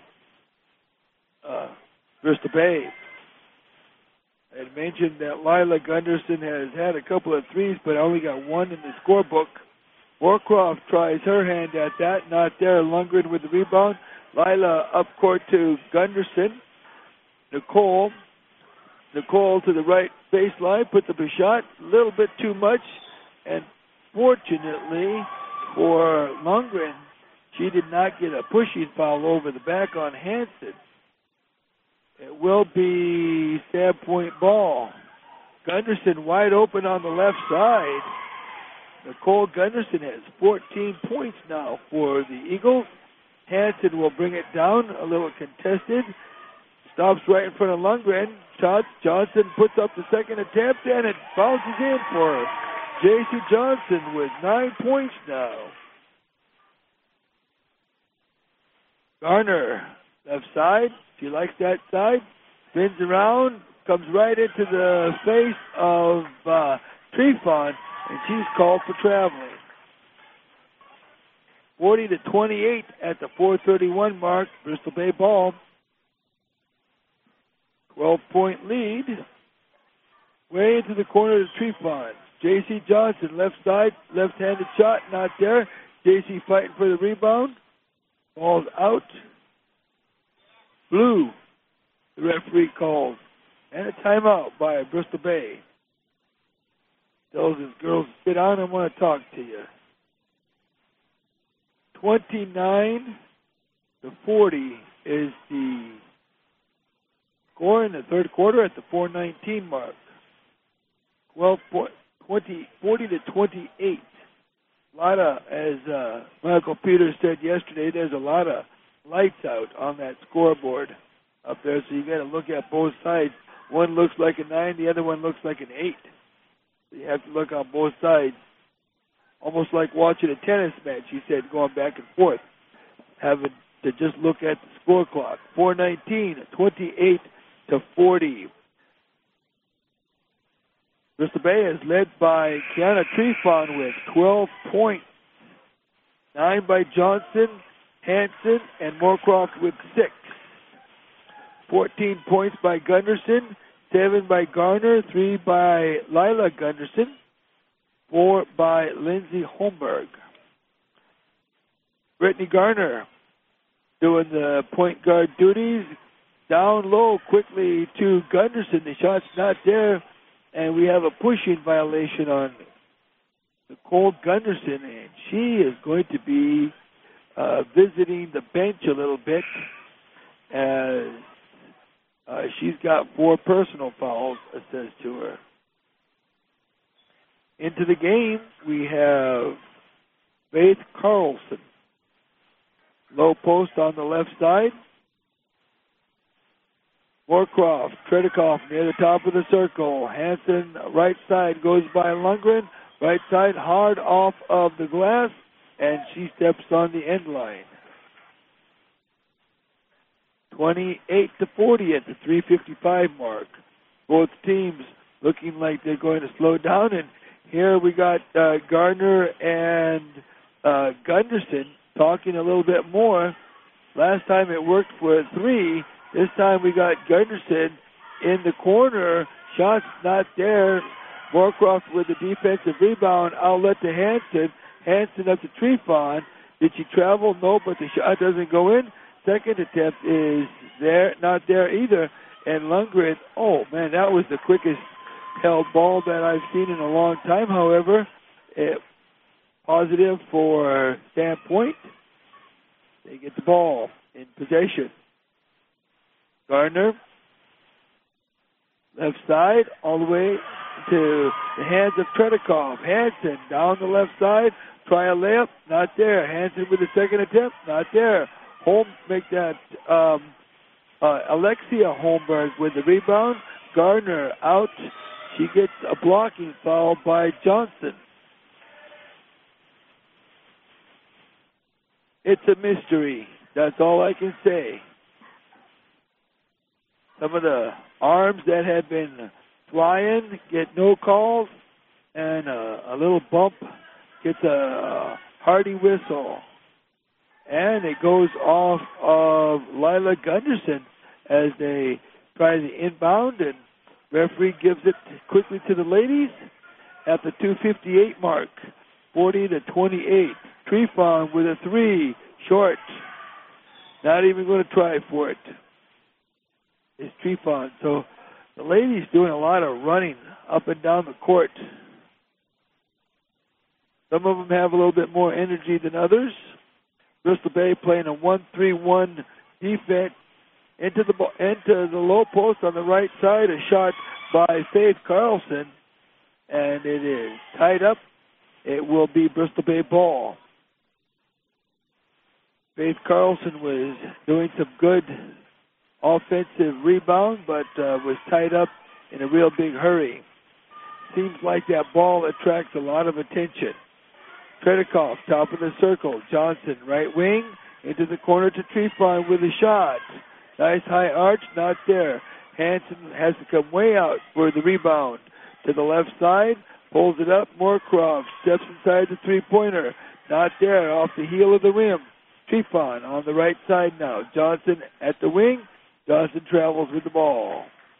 Bristol Bay. I had mentioned that Lila Gunderson has had a couple of threes, but only got one in the scorebook. Moorcroft tries her hand at that. Not there. Lundgren with the rebound. Lila up court to Gunderson. Nicole to the right baseline. Puts up a shot. A little bit too much. And fortunately for Lundgren, she did not get a pushing foul over the back on Hansen. It will be standpoint ball. Gunderson wide open on the left side. Nicole Gunderson has 14 points now for the Eagles. Hansen will bring it down, a little contested. Stops right in front of Lundgren. Shots. Johnson puts up the second attempt, and it bounces in for J.C. Johnson with 9 points now. Garner, left side. She likes that side. Spins around, comes right into the face of Trefon, and she's called for traveling. 40-28 at the 4:31 mark. Bristol Bay ball. 12-point lead. Way into the corner of Trefon. J.C. Johnson, left side, left-handed shot, not there. J.C. fighting for the rebound. Ball's out. Blue, the referee calls. And a timeout by Bristol Bay. Tells his girls, sit down, I want to talk to you. 29-40 is the score in the third quarter at the 4:19 mark. 40-28. A lot of, as Michael Peters said yesterday, there's a lot of lights out on that scoreboard up there, so you got to look at both sides. One looks like a 9, the other one looks like an 8. So you have to look on both sides. Almost like watching a tennis match, he said, going back and forth. Having to just look at the score clock. 4:19, 28-40. Bristol Bay is led by Kiana Trefon with 12 points. 9 by Johnson, Hansen, and Moorcroft with 6. 14 points by Gunderson, 7 by Garner, 3 by Lila Gunderson, 4 by Lindsay Holmberg. Brittany Garner doing the point guard duties. Down low quickly to Gunderson. The shot's not there, and we have a pushing violation on Nicole Gunderson, and she is going to be visiting the bench a little bit as she's got 4 personal fouls assessed to her. Into the game, we have Faith Carlson. Low post on the left side. Moorcroft, Tredekoff near the top of the circle. Hansen, right side, goes by Lundgren. Right side, hard off of the glass, and she steps on the end line. 28-40 at the 3:55 mark. Both teams looking like they're going to slow down, and here we got Gardner and Gunderson talking a little bit more. Last time it worked for a 3. This time we got Gunderson in the corner. Shots not there. Moorcroft with the defensive rebound. Outlet to Hansen. Hansen up to Trefon. Did she travel? No, but the shot doesn't go in. Second attempt is there, not there either. And Lundgren, oh man, that was the quickest held ball that I've seen in a long time. However, positive for Standpoint. They get the ball in possession. Gardner, left side, all the way to the hands of Tredekoff. Hansen down the left side, try a layup, not there. Hansen with the second attempt, not there. Holmes make that Alexia Holmberg with the rebound. Gardner out. She gets a blocking foul by Johnson. It's a mystery. That's all I can say. Some of the arms that had been flying get no calls, and a little bump gets a hearty whistle. And it goes off of Lila Gunderson as they try the inbound, and referee gives it quickly to the ladies at the 2:58 mark, 40-28. Trefon with a three, short. Not even going to try for it. It's Trefon. So the ladies doing a lot of running up and down the court. Some of them have a little bit more energy than others. Bristol Bay playing a 1-3-1 defense into the low post on the right side. A shot by Faith Carlson, and it is tied up. It will be Bristol Bay ball. Faith Carlson was doing some good offensive rebound, but was tied up in a real big hurry. Seems like that ball attracts a lot of attention. Tredekoff, top of the circle. Johnson, right wing, into the corner to Trefon with a shot. Nice high arch, not there. Hanson has to come way out for the rebound. To the left side, pulls it up. Moorcroft steps inside the three-pointer. Not there, off the heel of the rim. Trefon on the right side now. Johnson at the wing. Johnson travels with the ball.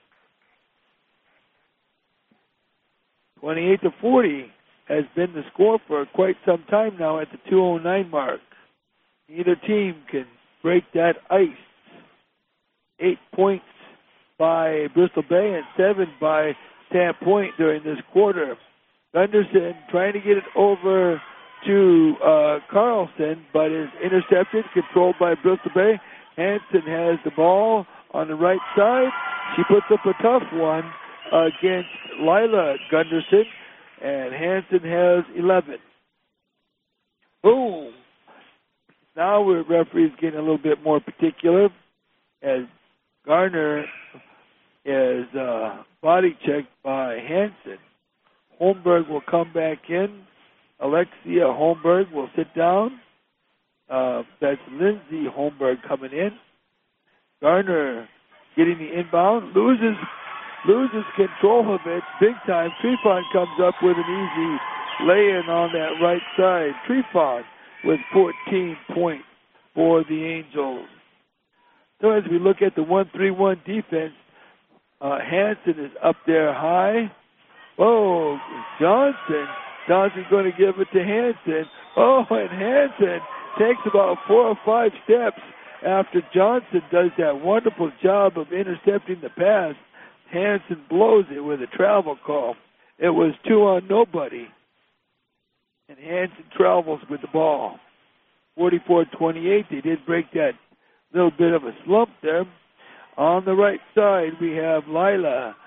28-40 has been the score for quite some time now at the 2:09 mark. Neither team can break that ice. 8 points by Bristol Bay and 7 by Sandpoint during this quarter. Gunderson trying to get it over to Carlson, but is intercepted, controlled by Bristol Bay. Hanson has the ball on the right side. She puts up a tough one against Lila Gunderson, and Hanson has 11. Boom! Now we're referees getting a little bit more particular as Garner is body checked by Hanson. Holmberg will come back in. Alexia Holmberg will sit down. That's Lindsay Holmberg coming in. Garner getting the inbound, loses control of it big time. Trefon comes up with an easy lay-in on that right side. Trefon with 14 points for the Angels. So as we look at the 1-3-1 defense, Hanson is up there high. Oh, Johnson's going to give it to Hanson. Oh, and Hanson takes about 4 or 5 steps after Johnson does that wonderful job of intercepting the pass. Hanson blows it with a travel call. It was 2 on nobody. And Hanson travels with the ball. 44-28. They did break that little bit of a slump there. On the right side, we have Lila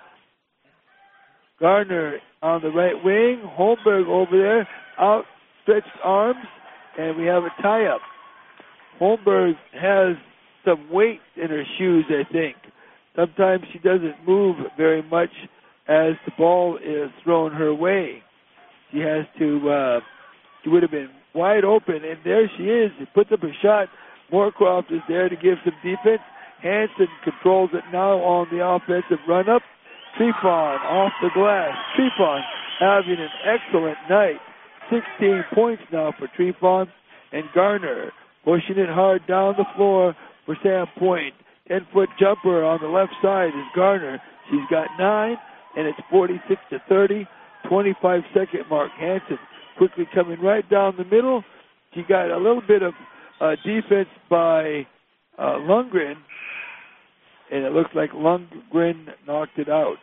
Garner on the right wing. Holmberg over there, outstretched arms, and we have a tie-up. Holmberg has some weight in her shoes, I think. Sometimes she doesn't move very much as the ball is thrown her way. She has to, she would have been wide open, and there she is. She puts up a shot. Moorcroft is there to give some defense. Hanson controls it now on the offensive run-up. Trefon off the glass. Trefon having an excellent night. 16 points now for Trefon. And Garner pushing it hard down the floor for Sandpoint. 10-foot jumper on the left side is Garner. She's got 9, and it's 46-30. 25-second mark. Hanson quickly coming right down the middle. She got a little bit of defense by Lundgren, and it looks like Lundgren knocked it out.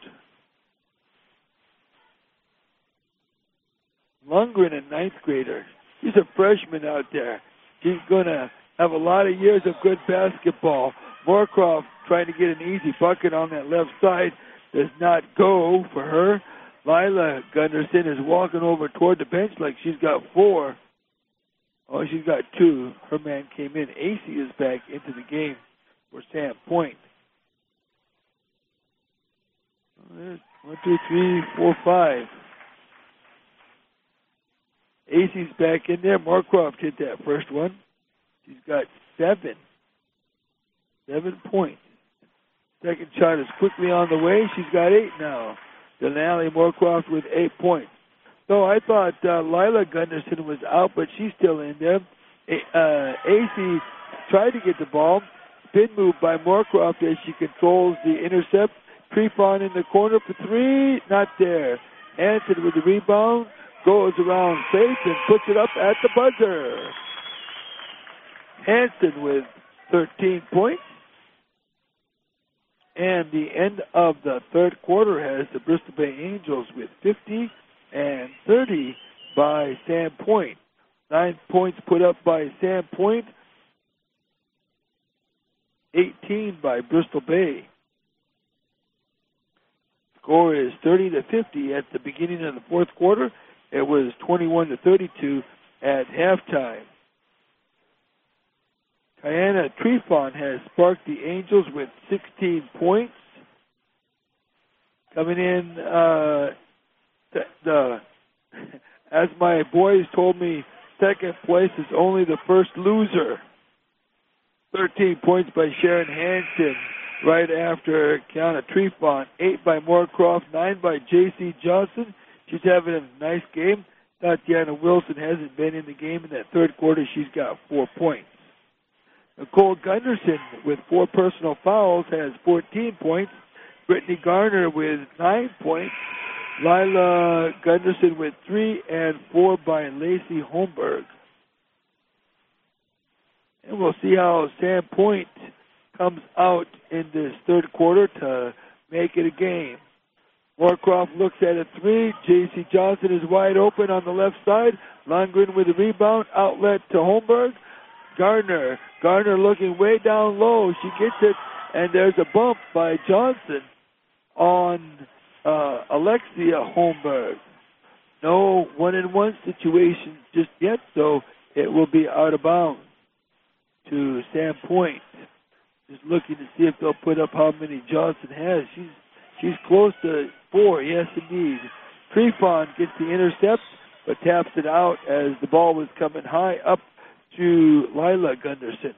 Lundgren, a 9th grader. She's a freshman out there. She's going to have a lot of years of good basketball. Moorcroft trying to get an easy bucket on that left side. Does not go for her. Lila Gunderson is walking over toward the bench like she's got 4. Oh, she's got 2. Her man came in. AC is back into the game for Sandpoint. There's 1, 2, 3, 4, 5. Acey's back in there. Moorcroft hit that first one. She's got 7. 7 points. Second shot is quickly on the way. She's got 8 now. Denali Moorcroft with 8 points. So I thought Lila Gunderson was out, but she's still in there. Acey tried to get the ball. Spin move by Moorcroft as she controls the intercept. Trefon in the corner for 3. Not there. Hanson with the rebound. Goes around Faith and puts it up at the buzzer. Hanson with 13 points. And the end of the third quarter has the Bristol Bay Angels with 50 and 30 by Sam Point. 9 points put up by Sam Point. 18 by Bristol Bay. Score is 30-50 at the beginning of the fourth quarter. It was 21-32 at halftime. Diana Trefon has sparked the Angels with 16 points. Coming in, as my boys told me, second place is only the first loser. 13 points by Sharon Hanson right after Kiana Trefon. 8 by Moorcroft, 9 by J.C. Johnson. She's having a nice game. Tatiana Wilson hasn't been in the game in that third quarter. She's got 4 points. Nicole Gunderson with 4 personal fouls has 14 points. Brittany Garner with 9 points. Lila Gunderson with 3 and 4 by Lacey Holmberg. And we'll see how Sam Point comes out in this third quarter to make it a game. Moorcroft looks at a 3. J.C. Johnson is wide open on the left side. Lundgren with a rebound. Outlet to Holmberg. Gardner looking way down low. She gets it, and there's a bump by Johnson on Alexia Holmberg. No 1-on-1 situation just yet, so it will be out of bounds to Sam Point. Just looking to see if they'll put up how many Johnson has. She's close to 4, yes indeed. Trefon gets the intercept, but taps it out as the ball was coming high up to Lila Gunderson.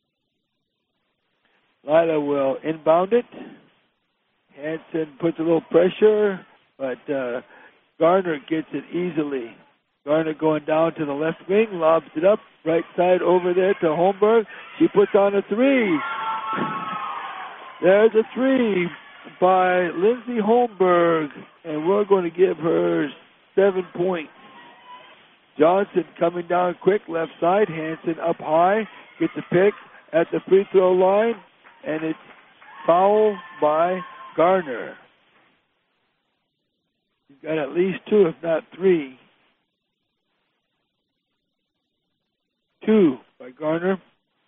Lila will inbound it. Hanson puts a little pressure, but Garner gets it easily. Garner going down to the left wing, lobs it up, right side over there to Holmberg. She puts on a 3. There's a 3 by Lindsay Holmberg, and we're going to give her 7 points. Johnson coming down quick, left side. Hanson up high, gets a pick at the free throw line, and it's foul by Garner. He's got at least 2, if not 3. 2 by Garner.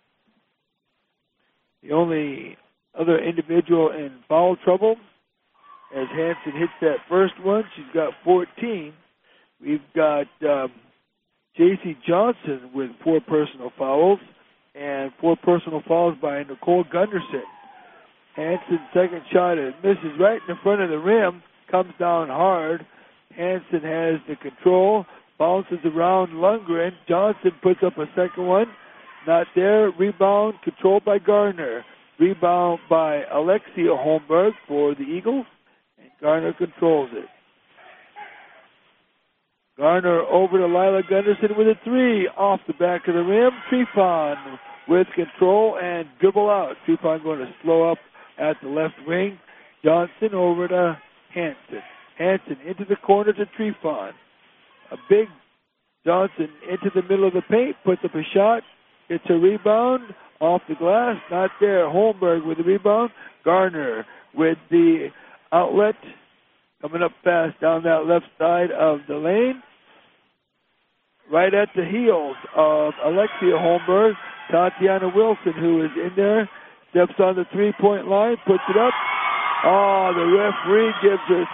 The only other individual in foul trouble as Hanson hits that first one. She's got 14. We've got J.C. Johnson with 4 personal fouls and 4 personal fouls by Nicole Gunderson. Hanson's second shot misses right in the front of the rim, comes down hard. Hanson has the control, bounces around Lundgren. Johnson puts up a second one. Not there. Rebound controlled by Garner. Rebound by Alexia Holmberg for the Eagles, and Garner controls it. Garner over to Lila Gunderson with a 3 off the back of the rim. Trefon with control and dribble out. Trefon going to slow up at the left wing. Johnson over to Hanson. Hanson into the corner to Trefon. A big Johnson into the middle of the paint, puts up a shot, gets a rebound off the glass, not there. Holmberg with the rebound. Garner with the outlet, coming up fast down that left side of the lane. Right at the heels of Alexia Holmberg, Tatiana Wilson, who is in there, steps on the three-point line, puts it up. Oh, the referee gives her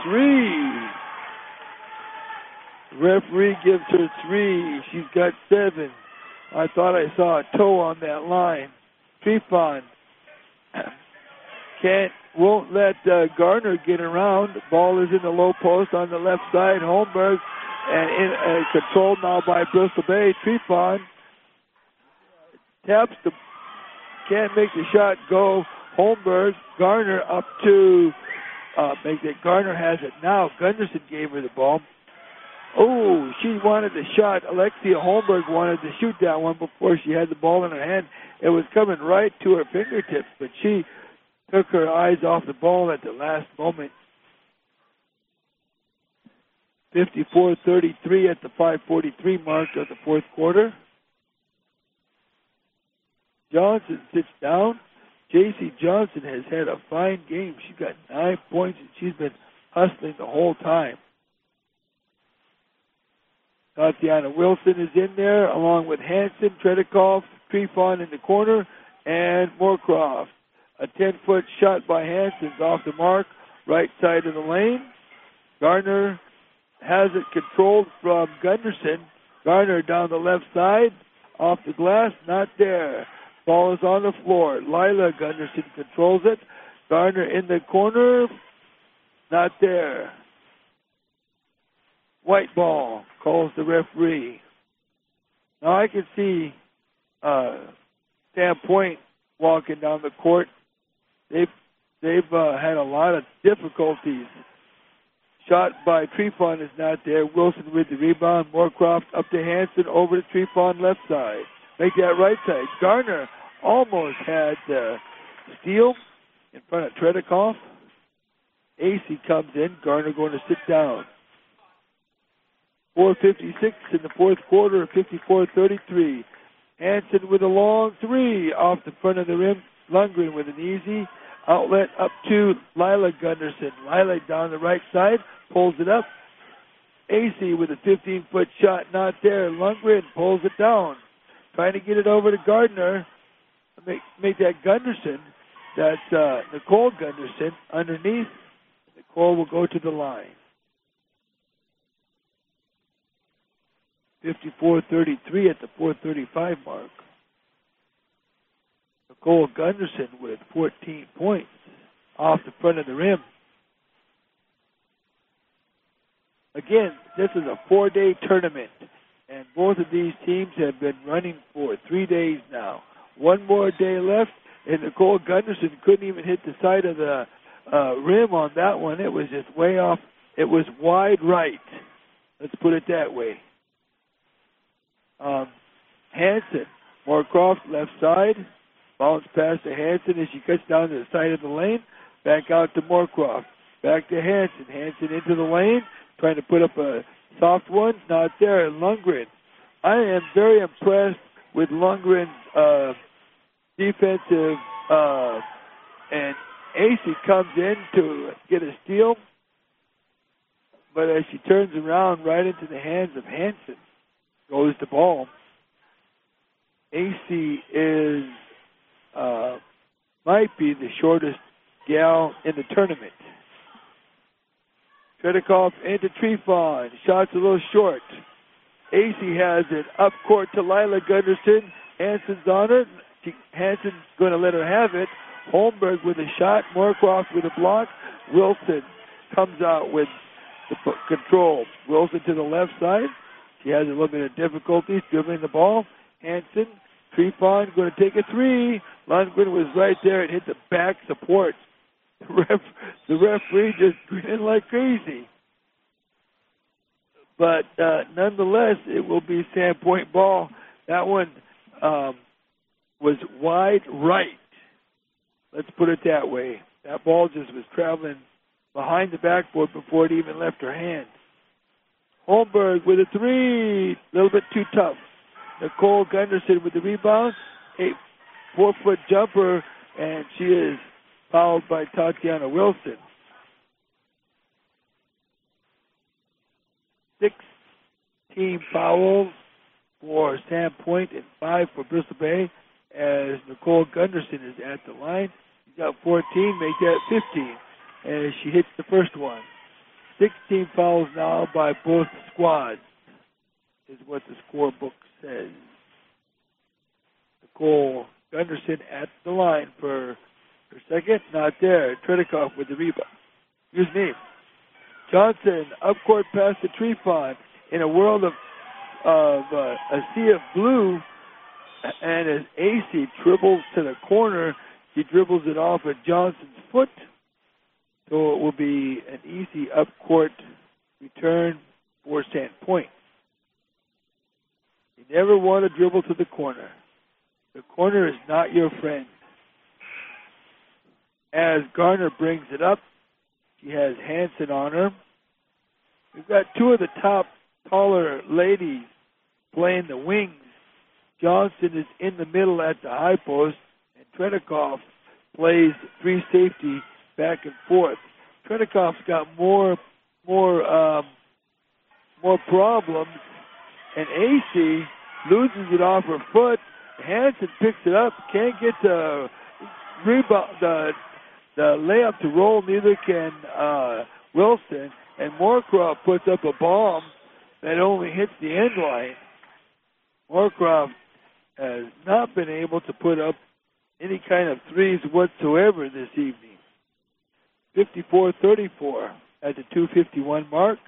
3. Referee gives her 3. She's got 7. I thought I saw a toe on that line. Trefon can't won't let Garner get around. The ball is in the low post on the left side. Holmberg, and controlled now by Bristol Bay. Trefon taps can't make the shot go. Holmberg, Garner up to make it. Garner has it now. Gunderson gave her the ball. Oh, she wanted the shot. Alexia Holmberg wanted to shoot that one before she had the ball in her hand. It was coming right to her fingertips, but she took her eyes off the ball at the last moment. 54-33 at the 5:43 mark of the fourth quarter. Johnson sits down. J.C. Johnson has had a fine game. She's got 9 points, and she's been hustling the whole time. Tatiana Wilson is in there, along with Hanson, Tredekoff, Trefon in the corner, and Moorcroft. A 10-foot shot by Hanson's off the mark, right side of the lane. Garner has it controlled from Gunderson. Garner down the left side, off the glass, not there. Ball is on the floor. Lila Gunderson controls it. Garner in the corner, not there. White ball, calls the referee. Now I can see Sam Point walking down the court. They've had a lot of difficulties. Shot by Trefon is not there. Wilson with the rebound. Moorcroft up to Hanson, over to Trefon left side. Make that right side. Garner almost had steal in front of Tredekoff. AC comes in. Garner going to sit down. 4:56 in the fourth quarter, 54-33. Hanson with a long three off the front of the rim. Lundgren with an easy outlet up to Lila Gunderson. Lila down the right side, pulls it up. AC with a 15-foot shot, not there. Lundgren pulls it down. Trying to get it over to Gardner. Make that Gunderson. That's Nicole Gunderson underneath. Nicole will go to the line. 54-33 at the 4:35 mark. Nicole Gunderson with 14 points off the front of the rim. Again, this is a 4-day tournament, and both of these teams have been running for 3 days now. One more day left, and Nicole Gunderson couldn't even hit the side of the rim on that one. It was just way off. It was wide right. Let's put it that way. Hanson, Moorcroft left side, bounce pass to Hanson as she cuts down to the side of the lane, back out to Moorcroft, back to Hanson. Hanson into the lane, trying to put up a soft one, not there. Lundgren. I am very impressed with Lundgren's defensive, and AC comes in to get a steal, but as she turns around right into the hands of Hanson, goes the ball. AC is might be the shortest gal in the tournament. Tredekoff into Trefon. Shot's a little short. AC has it up court to Lila Gunderson. Hanson's on it. Hanson's going to let her have it. Holmberg with a shot. Moorcroft with a block. Wilson comes out with the control. Wilson to the left side. She has a little bit of difficulty dribbling the ball. Hanson, Trefon going to take a three. Lundgren was right there and hit the back support. The referee just grinning like crazy. But nonetheless, it will be Sandpoint ball. That one was wide right. Let's put it that way. That ball just was traveling behind the backboard before it even left her hand. Holmberg with a three. A little bit too tough. Nicole Gunderson with the rebound. A 4-foot jumper, and she is fouled by Tatiana Wilson. 6 team fouls for Sandpoint and 5 for Bristol Bay as Nicole Gunderson is at the line. She's got 14, make that 15 as she hits the first one. 16 fouls now by both squads is what the scorebook says. Nicole Gunderson at the line for Her second, not there. Tretikov with the rebound. Excuse me. Johnson, up court pass to Trefon in a world of a sea of blue, and as AC dribbles to the corner, he dribbles it off at Johnson's foot, so it will be an easy up court return for Sandpoint. You never want to dribble to the corner. The corner is not your friend. As Garner brings it up, she has Hansen on her. We've got two of the top taller ladies playing the wings. Johnson is in the middle at the high post, and Tretikov plays free safety back and forth. Tretikov's got more problems, and AC loses it off her foot. Hansen picks it up, can't get the rebound, the layup to roll. Neither can Wilson, and Moorcroft puts up a bomb that only hits the end line. Moorcroft has not been able to put up any kind of threes whatsoever this evening. 54-34 at the 2:51 mark.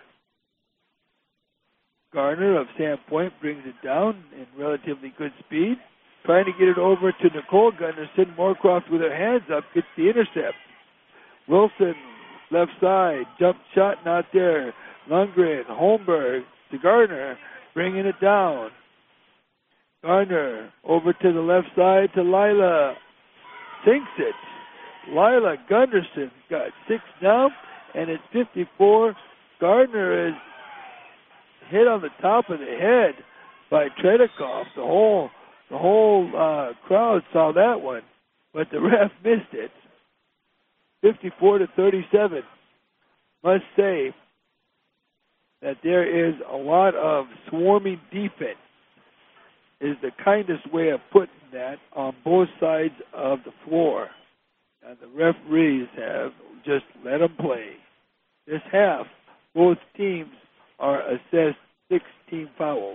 Garner of Sandpoint brings it down in relatively good speed. Trying to get it over to Nicole Gunderson. Moorcroft with her hands up gets the intercept. Wilson, left side, jump shot not there. Lundgren, Holmberg to Garner, bringing it down. Garner over to the left side to Lila. Sinks it. Lila Gunderson got 6 down, and at 54, Gardner is hit on the top of the head by Tretikov. The whole crowd saw that one, but the ref missed it. 54-37. Must say that there is a lot of swarming defense, is the kindest way of putting that, on both sides of the floor. And the referees have just let them play. This half, both teams are assessed 16 fouls.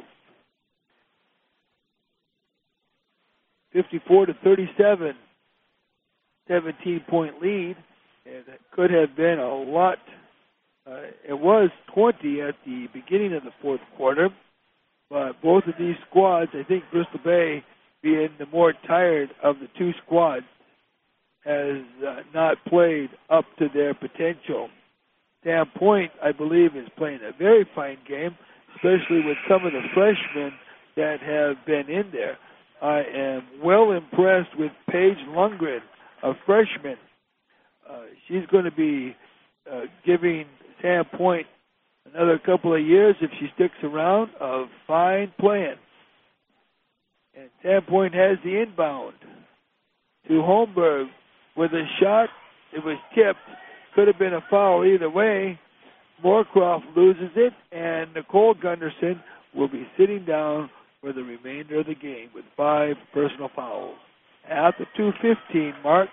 54-37, 17-point lead. And it could have been a lot. It was 20 at the beginning of the fourth quarter. But both of these squads, I think Bristol Bay, being the more tired of the two squads, has not played up to their potential. Sandpoint, I believe, is playing a very fine game, especially with some of the freshmen that have been in there. I am well impressed with Paige Lundgren, a freshman. She's going to be giving Sandpoint another couple of years, if she sticks around, of fine playing. And Sandpoint has the inbound to Holmberg with a shot. It was tipped. Could have been a foul either way. Moorcroft loses it, and Nicole Gunderson will be sitting down for the remainder of the game with 5 personal fouls. At the 2:15 mark,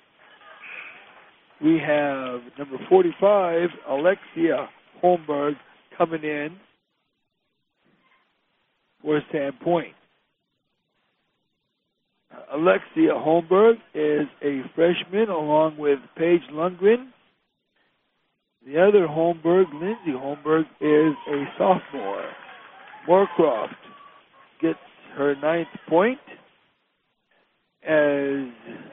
we have number 45, Alexia Holmberg, coming in for Sandpoint. Alexia Holmberg is a freshman along with Paige Lundgren. The other Holmberg, Lindsay Holmberg, is a sophomore. Moorcroft gets her 9th point as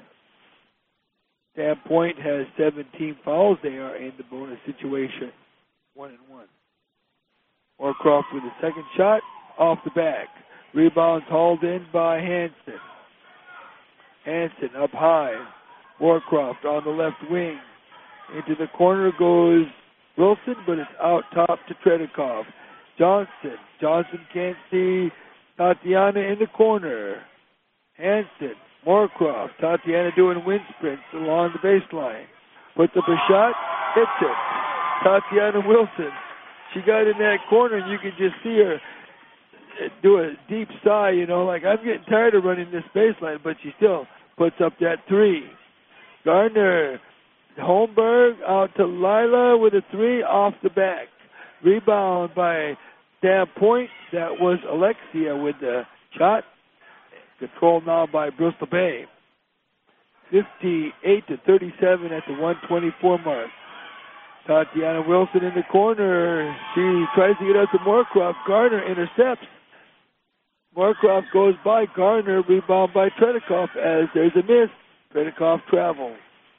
Sandpoint has 17 fouls. They are in the bonus situation, 1-1. Moorcroft with the second shot, off the back. Rebounds hauled in by Hansen. Hansen up high. Moorcroft on the left wing. Into the corner goes Wilson, but it's out top to Tretikov. Johnson can't see Tatiana in the corner. Hansen, Moorcroft. Tatiana doing wind sprints along the baseline. Puts up a shot, hits it. Tatiana Wilson. She got in that corner, and you can just see her do a deep sigh, like, I'm getting tired of running this baseline, but she still puts up that 3. Gardner, Holmberg out to Lila with a 3 off the back. Rebound by Sandpoint. That was Alexia with the shot. Controlled now by Bristol Bay. 58-37 at the 124 mark. Tatiana Wilson in the corner. She tries to get out to Moorcroft. Garner intercepts. Moorcroft goes by Garner. Rebound by Tredekoff as there's a miss. Tredekoff travels.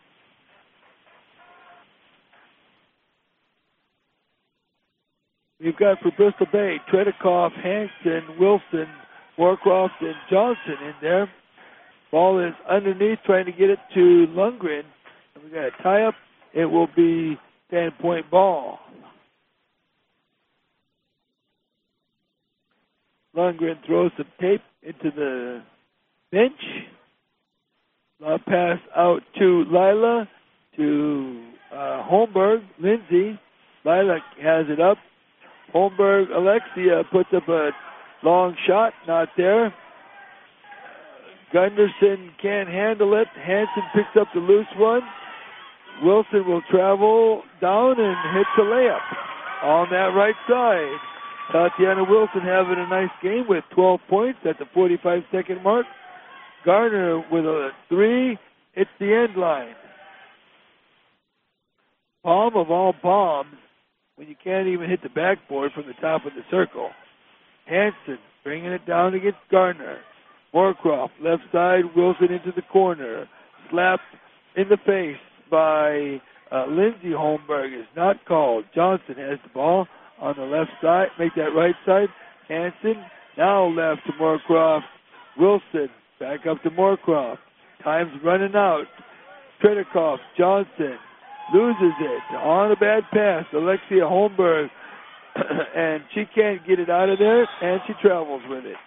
We've got for Bristol Bay, Tredekoff, Hanson, Wilson, Moorcroft, and Johnson in there. Ball is underneath, trying to get it to Lundgren. And we got a tie-up. It will be 10-point ball. Lundgren throws some tape into the bench. Lob pass out to Lila, to Holmberg, Lindsay. Lila has it up. Holmberg, Alexia puts up a long shot, not there. Gunderson can't handle it. Hanson picks up the loose one. Wilson will travel down and hits a layup on that right side. Tatiana Wilson having a nice game with 12 points at the 45-second mark. Garner with a three. It's the end line. Palm of all palms when you can't even hit the backboard from the top of the circle. Hanson bringing it down against Garner. Moorcroft, left side, Wilson into the corner. Slapped in the face by Lindsay. Holmberg is not called. Johnson has the ball on the left side. Make that right side. Hanson now left to Moorcroft. Wilson back up to Moorcroft. Time's running out. Tredekoff, Johnson loses it on a bad pass. Alexia Holmberg, and she can't get it out of there, and she travels with it.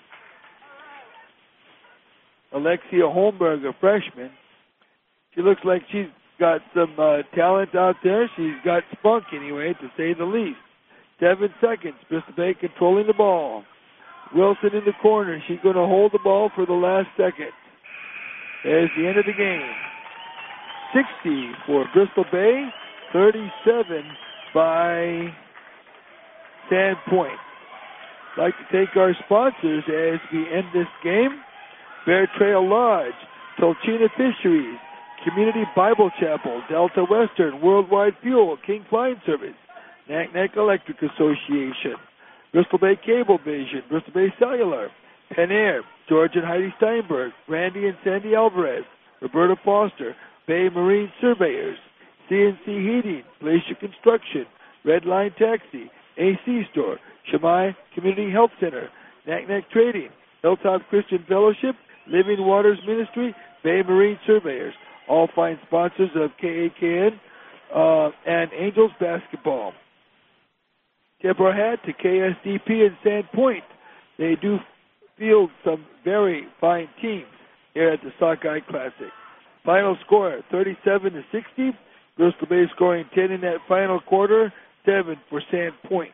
Alexia Holmberg, a freshman. She looks like she's got some talent out there. She's got spunk anyway, to say the least. 7 seconds. Bristol Bay controlling the ball. Wilson in the corner. She's going to hold the ball for the last second. There's the end of the game. 60 for Bristol Bay, 37 by Sandpoint. I'd like to thank our sponsors as we end this game. Bear Trail Lodge, Tolchina Fisheries, Community Bible Chapel, Delta Western, Worldwide Fuel, King Fine Service, Knack Electric Association, Bristol Bay Cable Vision, Bristol Bay Cellular, Penn Air, George and Heidi Steinberg, Randy and Sandy Alvarez, Roberta Foster, Bay Marine Surveyors, CNC Heating, Glacier Construction, Red Line Taxi, AC Store, Shammai Community Health Center, Knack Trading, Hilltop Christian Fellowship, Living Waters Ministry, Bay Marine Surveyors, all fine sponsors of KAKN and Angels Basketball. Tip our hat to KSDP and Sandpoint. They do field some very fine teams here at the Sockeye Classic. Final score, 37-60. Bristol Bay scoring 10 in that final quarter, 7 for Sandpoint.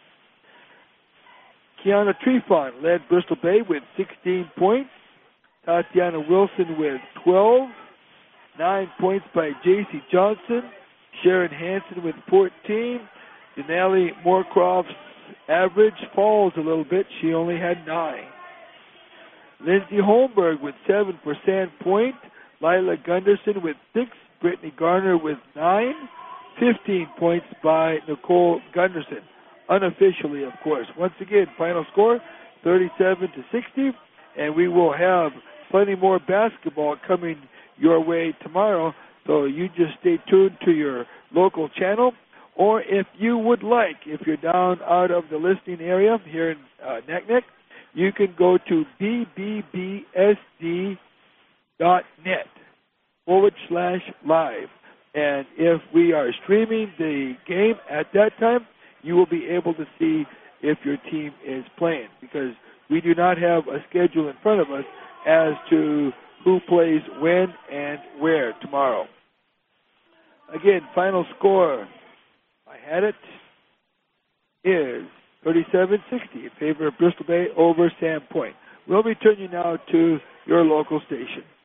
Kiana Trefon led Bristol Bay with 16 points. Tatiana Wilson with 12. 9 points by J.C. Johnson. Sharon Hanson with 14. Denali Moorcroft's average falls a little bit. She only had 9. Lindsay Holmberg with 7 for Sandpoint. Lila Gunderson with 6. Brittany Garner with 9. 15 points by Nicole Gunderson. Unofficially, of course. Once again, final score, 37-60. And we will have plenty more basketball coming your way tomorrow. So you just stay tuned to your local channel. Or if you would like, if you're down out of the listening area here in Naknek, you can go to bbbsd.net/live. And if we are streaming the game at that time, you will be able to see if your team is playing, because we do not have a schedule in front of us as to who plays when and where tomorrow. Again, final score, I had it, is 37-60 in favor of Bristol Bay over Sandpoint. We'll return you now to your local station.